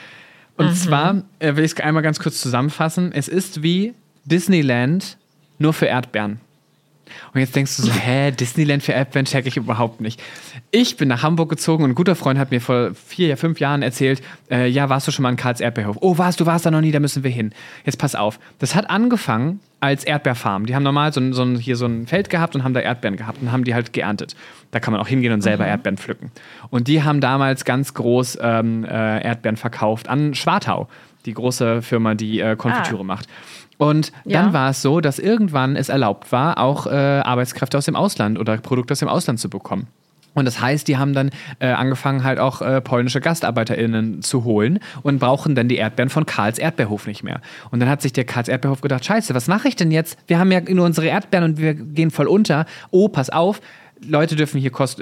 Und zwar will ich es einmal ganz kurz zusammenfassen. Es ist wie Disneyland, nur für Erdbeeren. Und jetzt denkst du so, Disneyland für Erdbeeren checke ich überhaupt nicht. Ich bin nach Hamburg gezogen und ein guter Freund hat mir vor 5 Jahren erzählt, warst du schon mal in Karls Erdbeerhof? Oh, du warst da noch nie, da müssen wir hin. Jetzt pass auf, das hat angefangen als Erdbeerfarm. Die haben normal so ein Feld gehabt und haben da Erdbeeren gehabt und haben die halt geerntet. Da kann man auch hingehen und selber Erdbeeren pflücken. Und die haben damals ganz groß Erdbeeren verkauft an Schwartau, die große Firma, die Konfitüre macht. Und dann war es so, dass irgendwann es erlaubt war, auch Arbeitskräfte aus dem Ausland oder Produkte aus dem Ausland zu bekommen. Und das heißt, die haben dann angefangen, halt auch polnische GastarbeiterInnen zu holen und brauchen dann die Erdbeeren von Karls Erdbeerhof nicht mehr. Und dann hat sich der Karls Erdbeerhof gedacht, scheiße, was mache ich denn jetzt? Wir haben ja nur unsere Erdbeeren und wir gehen voll unter. Oh, pass auf. Leute dürfen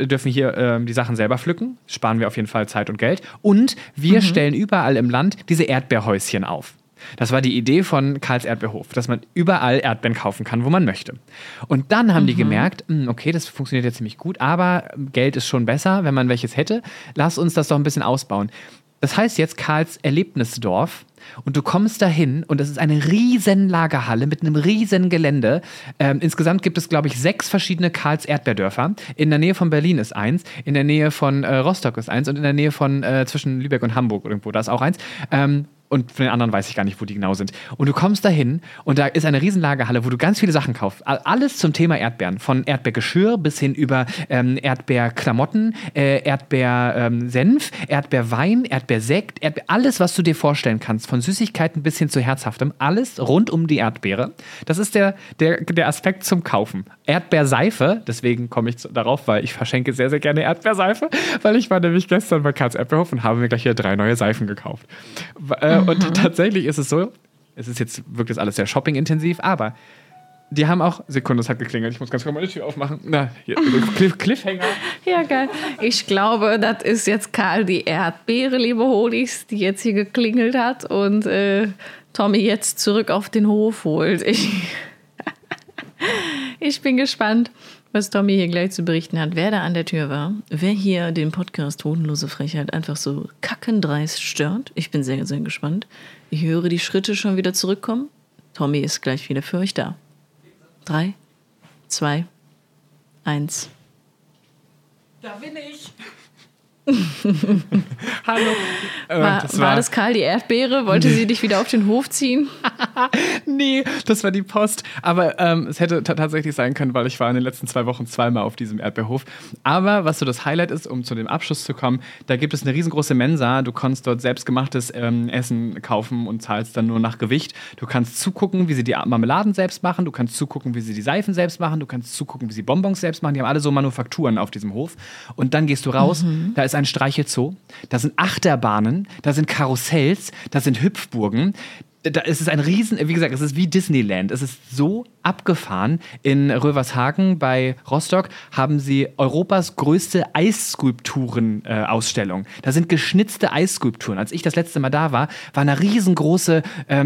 hier die Sachen selber pflücken. Sparen wir auf jeden Fall Zeit und Geld. Und wir stellen überall im Land diese Erdbeerhäuschen auf. Das war die Idee von Karls Erdbeerhof, dass man überall Erdbeeren kaufen kann, wo man möchte. Und dann haben die gemerkt, okay, das funktioniert ja ziemlich gut, aber Geld ist schon besser, wenn man welches hätte. Lass uns das doch ein bisschen ausbauen. Das heißt jetzt Karls Erlebnisdorf und du kommst dahin und es ist eine riesen Lagerhalle mit einem riesen Gelände. Insgesamt gibt es, glaube ich, 6 verschiedene Karls Erdbeerdörfer. In der Nähe von Berlin ist eins, in der Nähe von Rostock ist eins und in der Nähe von zwischen Lübeck und Hamburg irgendwo, da ist auch eins. Und von den anderen weiß ich gar nicht, wo die genau sind. Und du kommst da hin und da ist eine riesen Lagerhalle, wo du ganz viele Sachen kaufst. Alles zum Thema Erdbeeren. Von Erdbeergeschirr bis hin über Erdbeerklamotten, Erdbeersenf, Erdbeerwein, Erdbeersekt, alles, was du dir vorstellen kannst. Von Süßigkeiten bis hin zu Herzhaftem. Alles rund um die Erdbeere. Das ist der Aspekt zum Kaufen. Erdbeerseife, deswegen komme ich darauf, weil ich verschenke sehr, sehr gerne Erdbeerseife, weil ich war nämlich gestern bei Karls Erdbeerhof und habe mir gleich hier 3 neue Seifen gekauft. Und tatsächlich ist es so, es ist jetzt wirklich alles sehr shoppingintensiv, aber die haben auch, Sekunde, es hat geklingelt, ich muss ganz kurz meine Tür aufmachen. Na, hier, Cliffhanger. Ja, geil. Ich glaube, das ist jetzt Karl die Erdbeere, liebe Holis, die jetzt hier geklingelt hat und Tommy jetzt zurück auf den Hof holt. Ich bin gespannt, was Tommy hier gleich zu berichten hat, wer da an der Tür war, wer hier den Podcast Hodenlose Frechheit einfach so kackendreist stört. Ich bin sehr, sehr gespannt. Ich höre die Schritte schon wieder zurückkommen. Tommy ist gleich wieder für euch da. 3, 2, 1. Da bin ich. Hallo. War das Karl die Erdbeere? Wollte sie dich wieder auf den Hof ziehen? Nee, das war die Post. Aber es hätte tatsächlich sein können, weil ich war in den letzten 2 Wochen zweimal auf diesem Erdbeerhof. Aber was so das Highlight ist, um zu dem Abschluss zu kommen, da gibt es eine riesengroße Mensa. Du kannst dort selbstgemachtes Essen kaufen und zahlst dann nur nach Gewicht. Du kannst zugucken, wie sie die Marmeladen selbst machen. Du kannst zugucken, wie sie die Seifen selbst machen. Du kannst zugucken, wie sie Bonbons selbst machen. Die haben alle so Manufakturen auf diesem Hof. Und dann gehst du raus, da ist ein Streichelzoo, da sind Achterbahnen, da sind Karussells, da sind Hüpfburgen. Da ist es ein Riesen, wie gesagt, es ist wie Disneyland. Es ist so abgefahren. In Rövershagen bei Rostock haben sie Europas größte Eisskulpturen-Ausstellung. Da sind geschnitzte Eisskulpturen. Als ich das letzte Mal da war eine riesengroße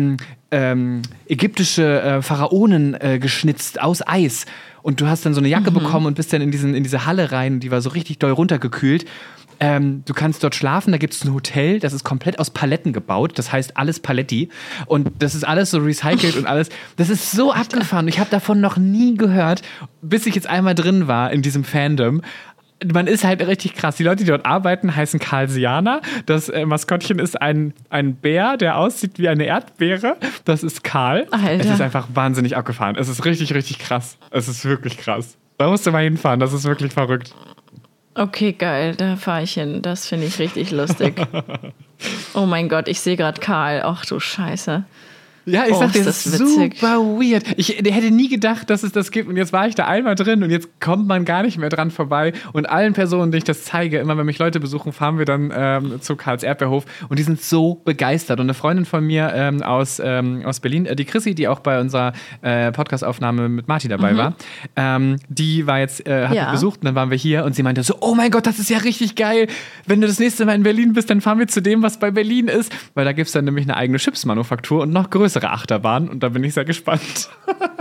ägyptische Pharaonen geschnitzt aus Eis. Und du hast dann so eine Jacke bekommen und bist dann in diese Halle rein, die war so richtig doll runtergekühlt. Du kannst dort schlafen, da gibt es ein Hotel, das ist komplett aus Paletten gebaut, das heißt alles Paletti und das ist alles so recycelt und alles, das ist so abgefahren, ich habe davon noch nie gehört, bis ich jetzt einmal drin war in diesem Fandom. Man ist halt richtig krass. Die Leute, die dort arbeiten, heißen Karlsianer. Das Maskottchen ist ein Bär, der aussieht wie eine Erdbeere. Das ist Karl. Alter. Es ist einfach wahnsinnig abgefahren. Es ist richtig, richtig krass. Es ist wirklich krass. Da musst du mal hinfahren. Das ist wirklich verrückt. Okay, geil, da fahre ich hin. Das finde ich richtig lustig. Oh mein Gott, ich sehe gerade Karl. Ach du Scheiße. Ja, ich sag dir, das ist super weird. Ich hätte nie gedacht, dass es das gibt. Und jetzt war ich da einmal drin und jetzt kommt man gar nicht mehr dran vorbei. Und allen Personen, denen ich das zeige, immer wenn mich Leute besuchen, fahren wir dann zu Karls Erdbeerhof. Und die sind so begeistert. Und eine Freundin von mir aus Berlin, die Chrissy, die auch bei unserer Podcast-Aufnahme mit Marti dabei war, die war jetzt, hat mich besucht und dann waren wir hier und sie meinte so, oh mein Gott, das ist ja richtig geil. Wenn du das nächste Mal in Berlin bist, dann fahren wir zu dem, was bei Berlin ist. Weil da gibt es dann nämlich eine eigene Chipsmanufaktur und noch größere Achterbahn und da bin ich sehr gespannt.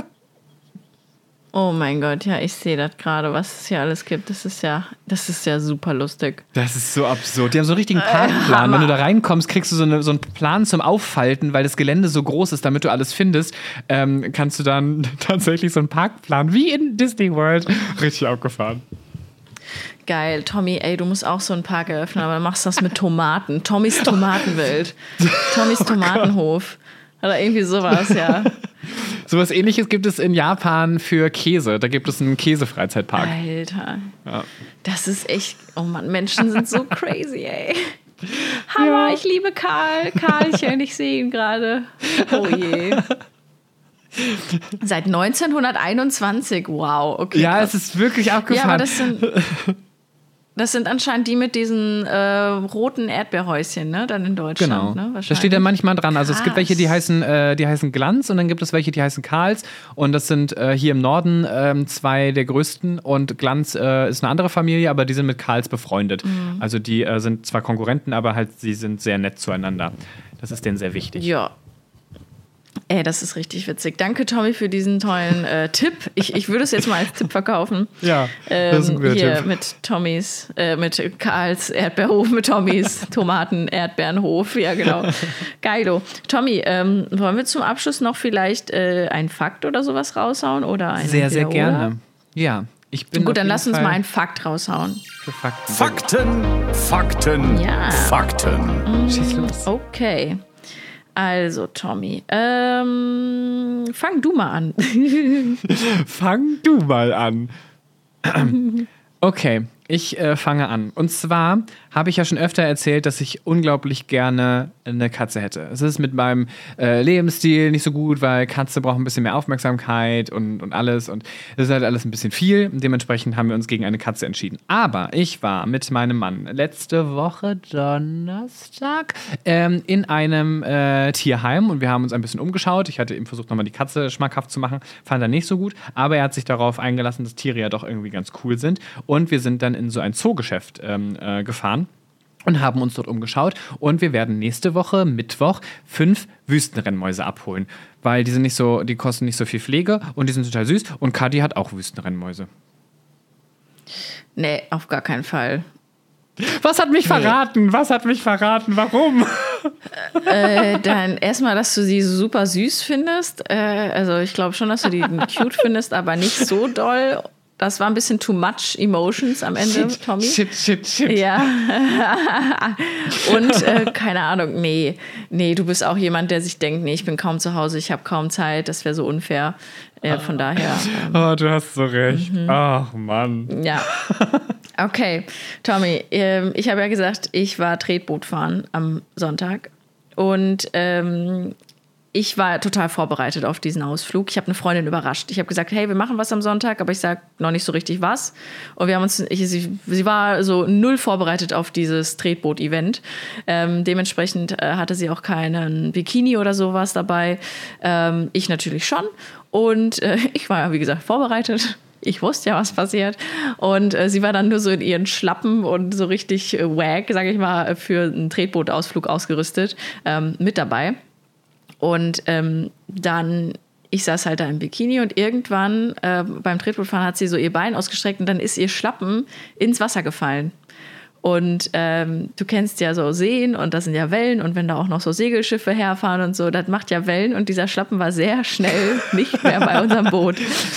Oh mein Gott, ja, ich sehe das gerade, was es hier alles gibt. Das ist ja super lustig. Das ist so absurd. Die haben so einen richtigen Parkplan. Wenn du da reinkommst, kriegst du so einen Plan zum Auffalten, weil das Gelände so groß ist, damit du alles findest, kannst du dann tatsächlich so einen Parkplan wie in Disney World richtig abgefahren. Geil, Tommy, ey, du musst auch so einen Park eröffnen, aber machst das mit Tomaten. Tommys Tomatenwelt. Tommys Tomatenhof. Oder irgendwie sowas, ja. Sowas Ähnliches gibt es in Japan für Käse. Da gibt es einen Käsefreizeitpark. Alter. Ja. Das ist echt, oh Mann, Menschen sind so crazy, ey. Hammer, ich liebe Karl. Karlchen, ich sehe ihn gerade. Oh je. Seit 1921, wow. Okay, ja, krass. Es ist wirklich abgefahren. Ja, aber das sind anscheinend die mit diesen roten Erdbeerhäuschen, ne? Dann in Deutschland, genau. Ne? Das steht ja manchmal dran. Also Krass. es gibt welche, die heißen Glanz und dann gibt es welche, die heißen Karls. Und das sind hier im Norden 2 der größten. Und Glanz ist eine andere Familie, aber die sind mit Karls befreundet. Also die sind zwar Konkurrenten, aber halt sie sind sehr nett zueinander. Das ist denen sehr wichtig. Ja. Ey, das ist richtig witzig. Danke, Tommy, für diesen tollen Tipp. Ich würde es jetzt mal als Tipp verkaufen. Ja, das ist ein guter hier Tipp. mit Karls Erdbeerhof, mit Tommys Tomaten-Erdbeerenhof. Ja, genau. Geilo. Tommy, wollen wir zum Abschluss noch vielleicht einen Fakt oder sowas raushauen? Oder einen sehr, sehr Wiederholer? gerne. Ja, ich bin Gut, dann auf lass jeden uns Fall mal einen Fakt raushauen. für Fakten. Fakten. Ja. Fakten. Schieß los. Okay. Also, Tommy, fang du mal an. Fang du mal an. Okay, Ich fange an. Und zwar habe ich ja schon öfter erzählt, dass ich unglaublich gerne eine Katze hätte. Es ist mit meinem Lebensstil nicht so gut, weil Katze braucht ein bisschen mehr Aufmerksamkeit und alles. Und das ist halt alles ein bisschen viel. Dementsprechend haben wir uns gegen eine Katze entschieden. Aber ich war mit meinem Mann letzte Woche Donnerstag in einem Tierheim und wir haben uns ein bisschen umgeschaut. Ich hatte eben versucht, nochmal die Katze schmackhaft zu machen. Fand er nicht so gut. Aber er hat sich darauf eingelassen, dass Tiere ja doch irgendwie ganz cool sind. Und wir sind dann in so ein Zoogeschäft gefahren und haben uns dort umgeschaut. Und wir werden nächste Woche, Mittwoch, 5 Wüstenrennmäuse abholen. Weil die kosten nicht so viel Pflege und die sind total süß. Und Kadi hat auch Wüstenrennmäuse. Nee, auf gar keinen Fall. Was hat mich verraten? Was hat mich verraten? Warum? Dann erstmal, dass du sie super süß findest. Also ich glaube schon, dass du die cute findest, aber nicht so doll. Das war ein bisschen too much emotions am Ende, Tommy. Shit. Ja. Und keine Ahnung, nee, du bist auch jemand, der sich denkt, nee, ich bin kaum zu Hause, ich habe kaum Zeit, das wäre so unfair. Von daher. Oh, du hast so recht. Ach, Mann. Ja. Okay, Tommy, ich habe ja gesagt, ich war Tretboot fahren am Sonntag und ich war total vorbereitet auf diesen Ausflug. Ich habe eine Freundin überrascht. Ich habe gesagt, hey, wir machen was am Sonntag, aber ich sage noch nicht so richtig was. Und wir haben sie war so null vorbereitet auf dieses Tretboot-Event. Dementsprechend hatte sie auch keinen Bikini oder sowas dabei. Ich natürlich schon. Und ich war, wie gesagt, vorbereitet. Ich wusste ja, was passiert. Und sie war dann nur so in ihren Schlappen und so richtig wack, sage ich mal, für einen Tretbootausflug ausgerüstet mit dabei. Und dann, ich saß halt da im Bikini und irgendwann beim Tretbootfahren hat sie so ihr Bein ausgestreckt und dann ist ihr Schlappen ins Wasser gefallen. Und du kennst ja so Seen und das sind ja Wellen und wenn da auch noch so Segelschiffe herfahren und so, das macht ja Wellen und dieser Schlappen war sehr schnell nicht mehr bei unserem Boot.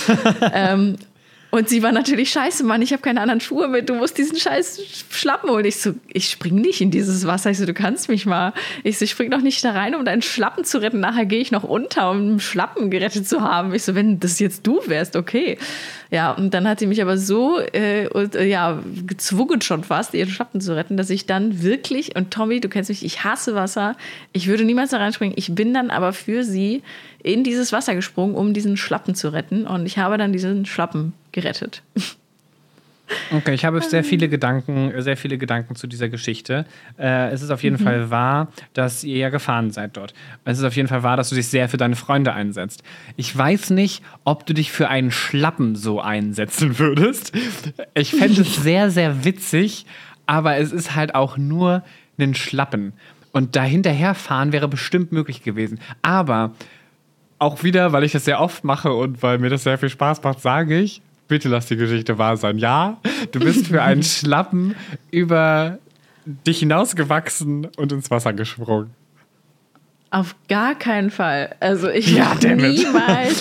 Und sie war natürlich, scheiße, Mann, ich habe keine anderen Schuhe mit, du musst diesen scheiß Schlappen holen. Ich so, ich spring nicht in dieses Wasser. Ich so, du kannst mich mal. Ich so, ich spring doch nicht da rein, um deinen Schlappen zu retten. Nachher gehe ich noch unter, um einen Schlappen gerettet zu haben. Ich so, wenn das jetzt du wärst, okay. Ja, und dann hat sie mich aber so gezwungen schon fast, ihren Schlappen zu retten, dass ich dann wirklich, und Tommy, du kennst mich, ich hasse Wasser, ich würde niemals da reinspringen. Ich bin dann aber für sie in dieses Wasser gesprungen, um diesen Schlappen zu retten. Und ich habe dann diesen Schlappen gerettet. Okay, ich habe sehr viele Gedanken zu dieser Geschichte. Es ist auf jeden Fall wahr, dass ihr ja gefahren seid dort. Es ist auf jeden Fall wahr, dass du dich sehr für deine Freunde einsetzt. Ich weiß nicht, ob du dich für einen Schlappen so einsetzen würdest. Ich fände es sehr, sehr witzig, aber es ist halt auch nur ein Schlappen. Und da hinterherfahren wäre bestimmt möglich gewesen. Aber auch wieder, weil ich das sehr oft mache und weil mir das sehr viel Spaß macht, sage ich, bitte lass die Geschichte wahr sein. Ja, du bist für einen Schlappen über dich hinausgewachsen und ins Wasser gesprungen. Auf gar keinen Fall. Also ich niemals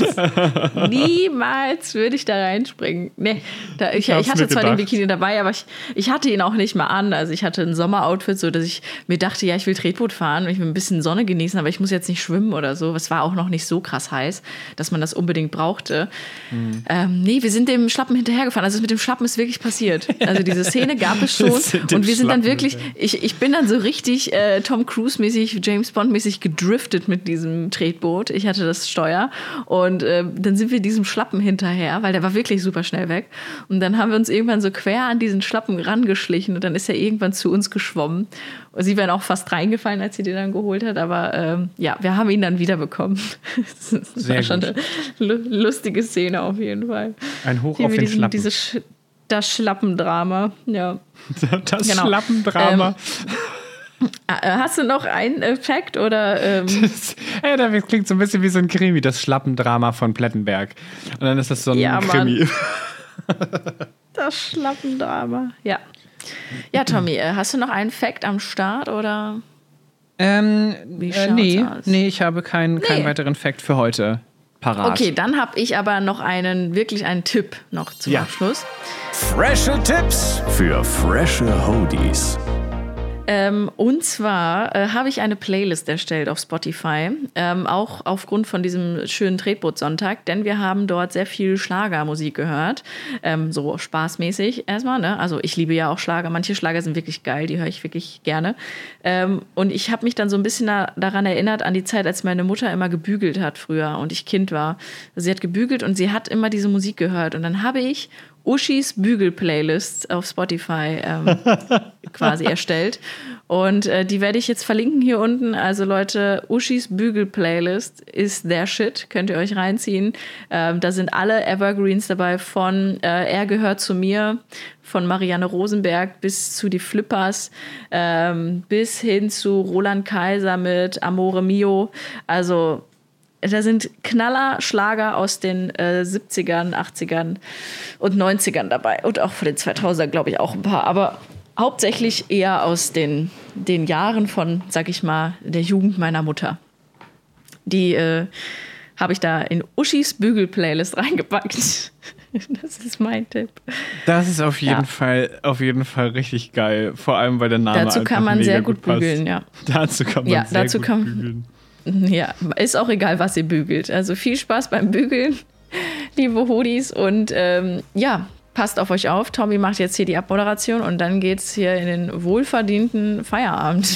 würde ich da reinspringen. Nee, ich hatte zwar den Bikini dabei, aber ich hatte ihn auch nicht mal an. Also ich hatte ein Sommeroutfit, so dass ich mir dachte, ja, ich will Tretboot fahren und ich will ein bisschen Sonne genießen, aber ich muss jetzt nicht schwimmen oder so. Es war auch noch nicht so krass heiß, dass man das unbedingt brauchte. Nee, wir sind dem Schlappen hinterhergefahren. Also das mit dem Schlappen ist wirklich passiert. Also diese Szene gab es schon. Und wir sind dann wirklich, ich bin dann so richtig Tom Cruise-mäßig, James Bond-mäßig gedriftet mit diesem Tretboot. Ich hatte das Steuer und dann sind wir diesem Schlappen hinterher, weil der war wirklich super schnell weg. Und dann haben wir uns irgendwann so quer an diesen Schlappen rangeschlichen und dann ist er irgendwann zu uns geschwommen. Und sie wären auch fast reingefallen, als sie den dann geholt hat, aber ja, wir haben ihn dann wiederbekommen. Das war schon eine lustige Szene auf jeden Fall. Ein Hoch auf den Schlappen. Das Schlappendrama, ja. Das Schlappendrama. Hast du noch einen Fact oder? Das klingt so ein bisschen wie so ein Krimi, das Schlappendrama von Plettenberg. Und dann ist das so ein Krimi. Das Schlappendrama, ja. Ja, Tommy, hast du noch einen Fact am Start oder? Nee, ich habe keinen weiteren Fact für heute parat. Okay, dann habe ich aber noch einen Tipp noch zum Abschluss. Frische Tipps für frische Hodies. Und zwar habe ich eine Playlist erstellt auf Spotify, auch aufgrund von diesem schönen Tretbootsonntag, denn wir haben dort sehr viel Schlagermusik gehört, so spaßmäßig erstmal, ne? Also ich liebe ja auch Schlager, manche Schlager sind wirklich geil, die höre ich wirklich gerne. Und ich habe mich dann so ein bisschen daran erinnert, an die Zeit, als meine Mutter immer gebügelt hat früher und ich Kind war. Sie hat gebügelt und sie hat immer diese Musik gehört und dann habe ich Uschis Bügel-Playlist auf Spotify quasi erstellt. Und die werde ich jetzt verlinken hier unten. Also Leute, Uschis Bügel-Playlist ist der Shit. Könnt ihr euch reinziehen. Da sind alle Evergreens dabei von Er gehört zu mir, von Marianne Rosenberg bis zu die Flippers, bis hin zu Roland Kaiser mit Amore Mio. Also da sind Knaller-Schlager aus den 70ern, 80ern und 90ern dabei. Und auch von den 2000ern, glaube ich, auch ein paar. Aber hauptsächlich eher aus den Jahren von, sag ich mal, der Jugend meiner Mutter. Die habe ich da in Uschis Bügel-Playlist reingepackt. Das ist mein Tipp. Das ist auf jeden Fall richtig geil. Vor allem, weil der Name dazu kann man sehr gut bügeln, ja. Dazu kann man sehr gut bügeln. Ja, ist auch egal, was ihr bügelt. Also viel Spaß beim Bügeln, liebe Hoodies. Und passt auf euch auf. Tommy macht jetzt hier die Abmoderation und dann geht's hier in den wohlverdienten Feierabend.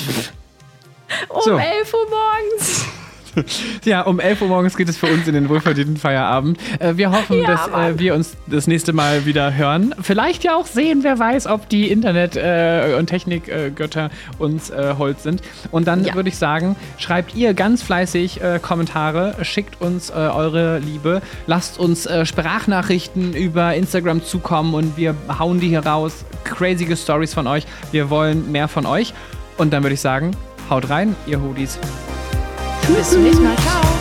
Um 11 Uhr morgens. Ja, um 11 Uhr morgens geht es für uns in den wohlverdienten Feierabend. Wir hoffen, dass wir uns das nächste Mal wieder hören. Vielleicht ja auch sehen, wer weiß, ob die Internet- und Technikgötter uns hold sind. Und dann würde ich sagen, schreibt ihr ganz fleißig Kommentare, schickt uns eure Liebe, lasst uns Sprachnachrichten über Instagram zukommen und wir hauen die hier raus. Crazy Stories von euch. Wir wollen mehr von euch. Und dann würde ich sagen, haut rein, ihr Hoodies. Bis zum nächsten Mal. Ciao.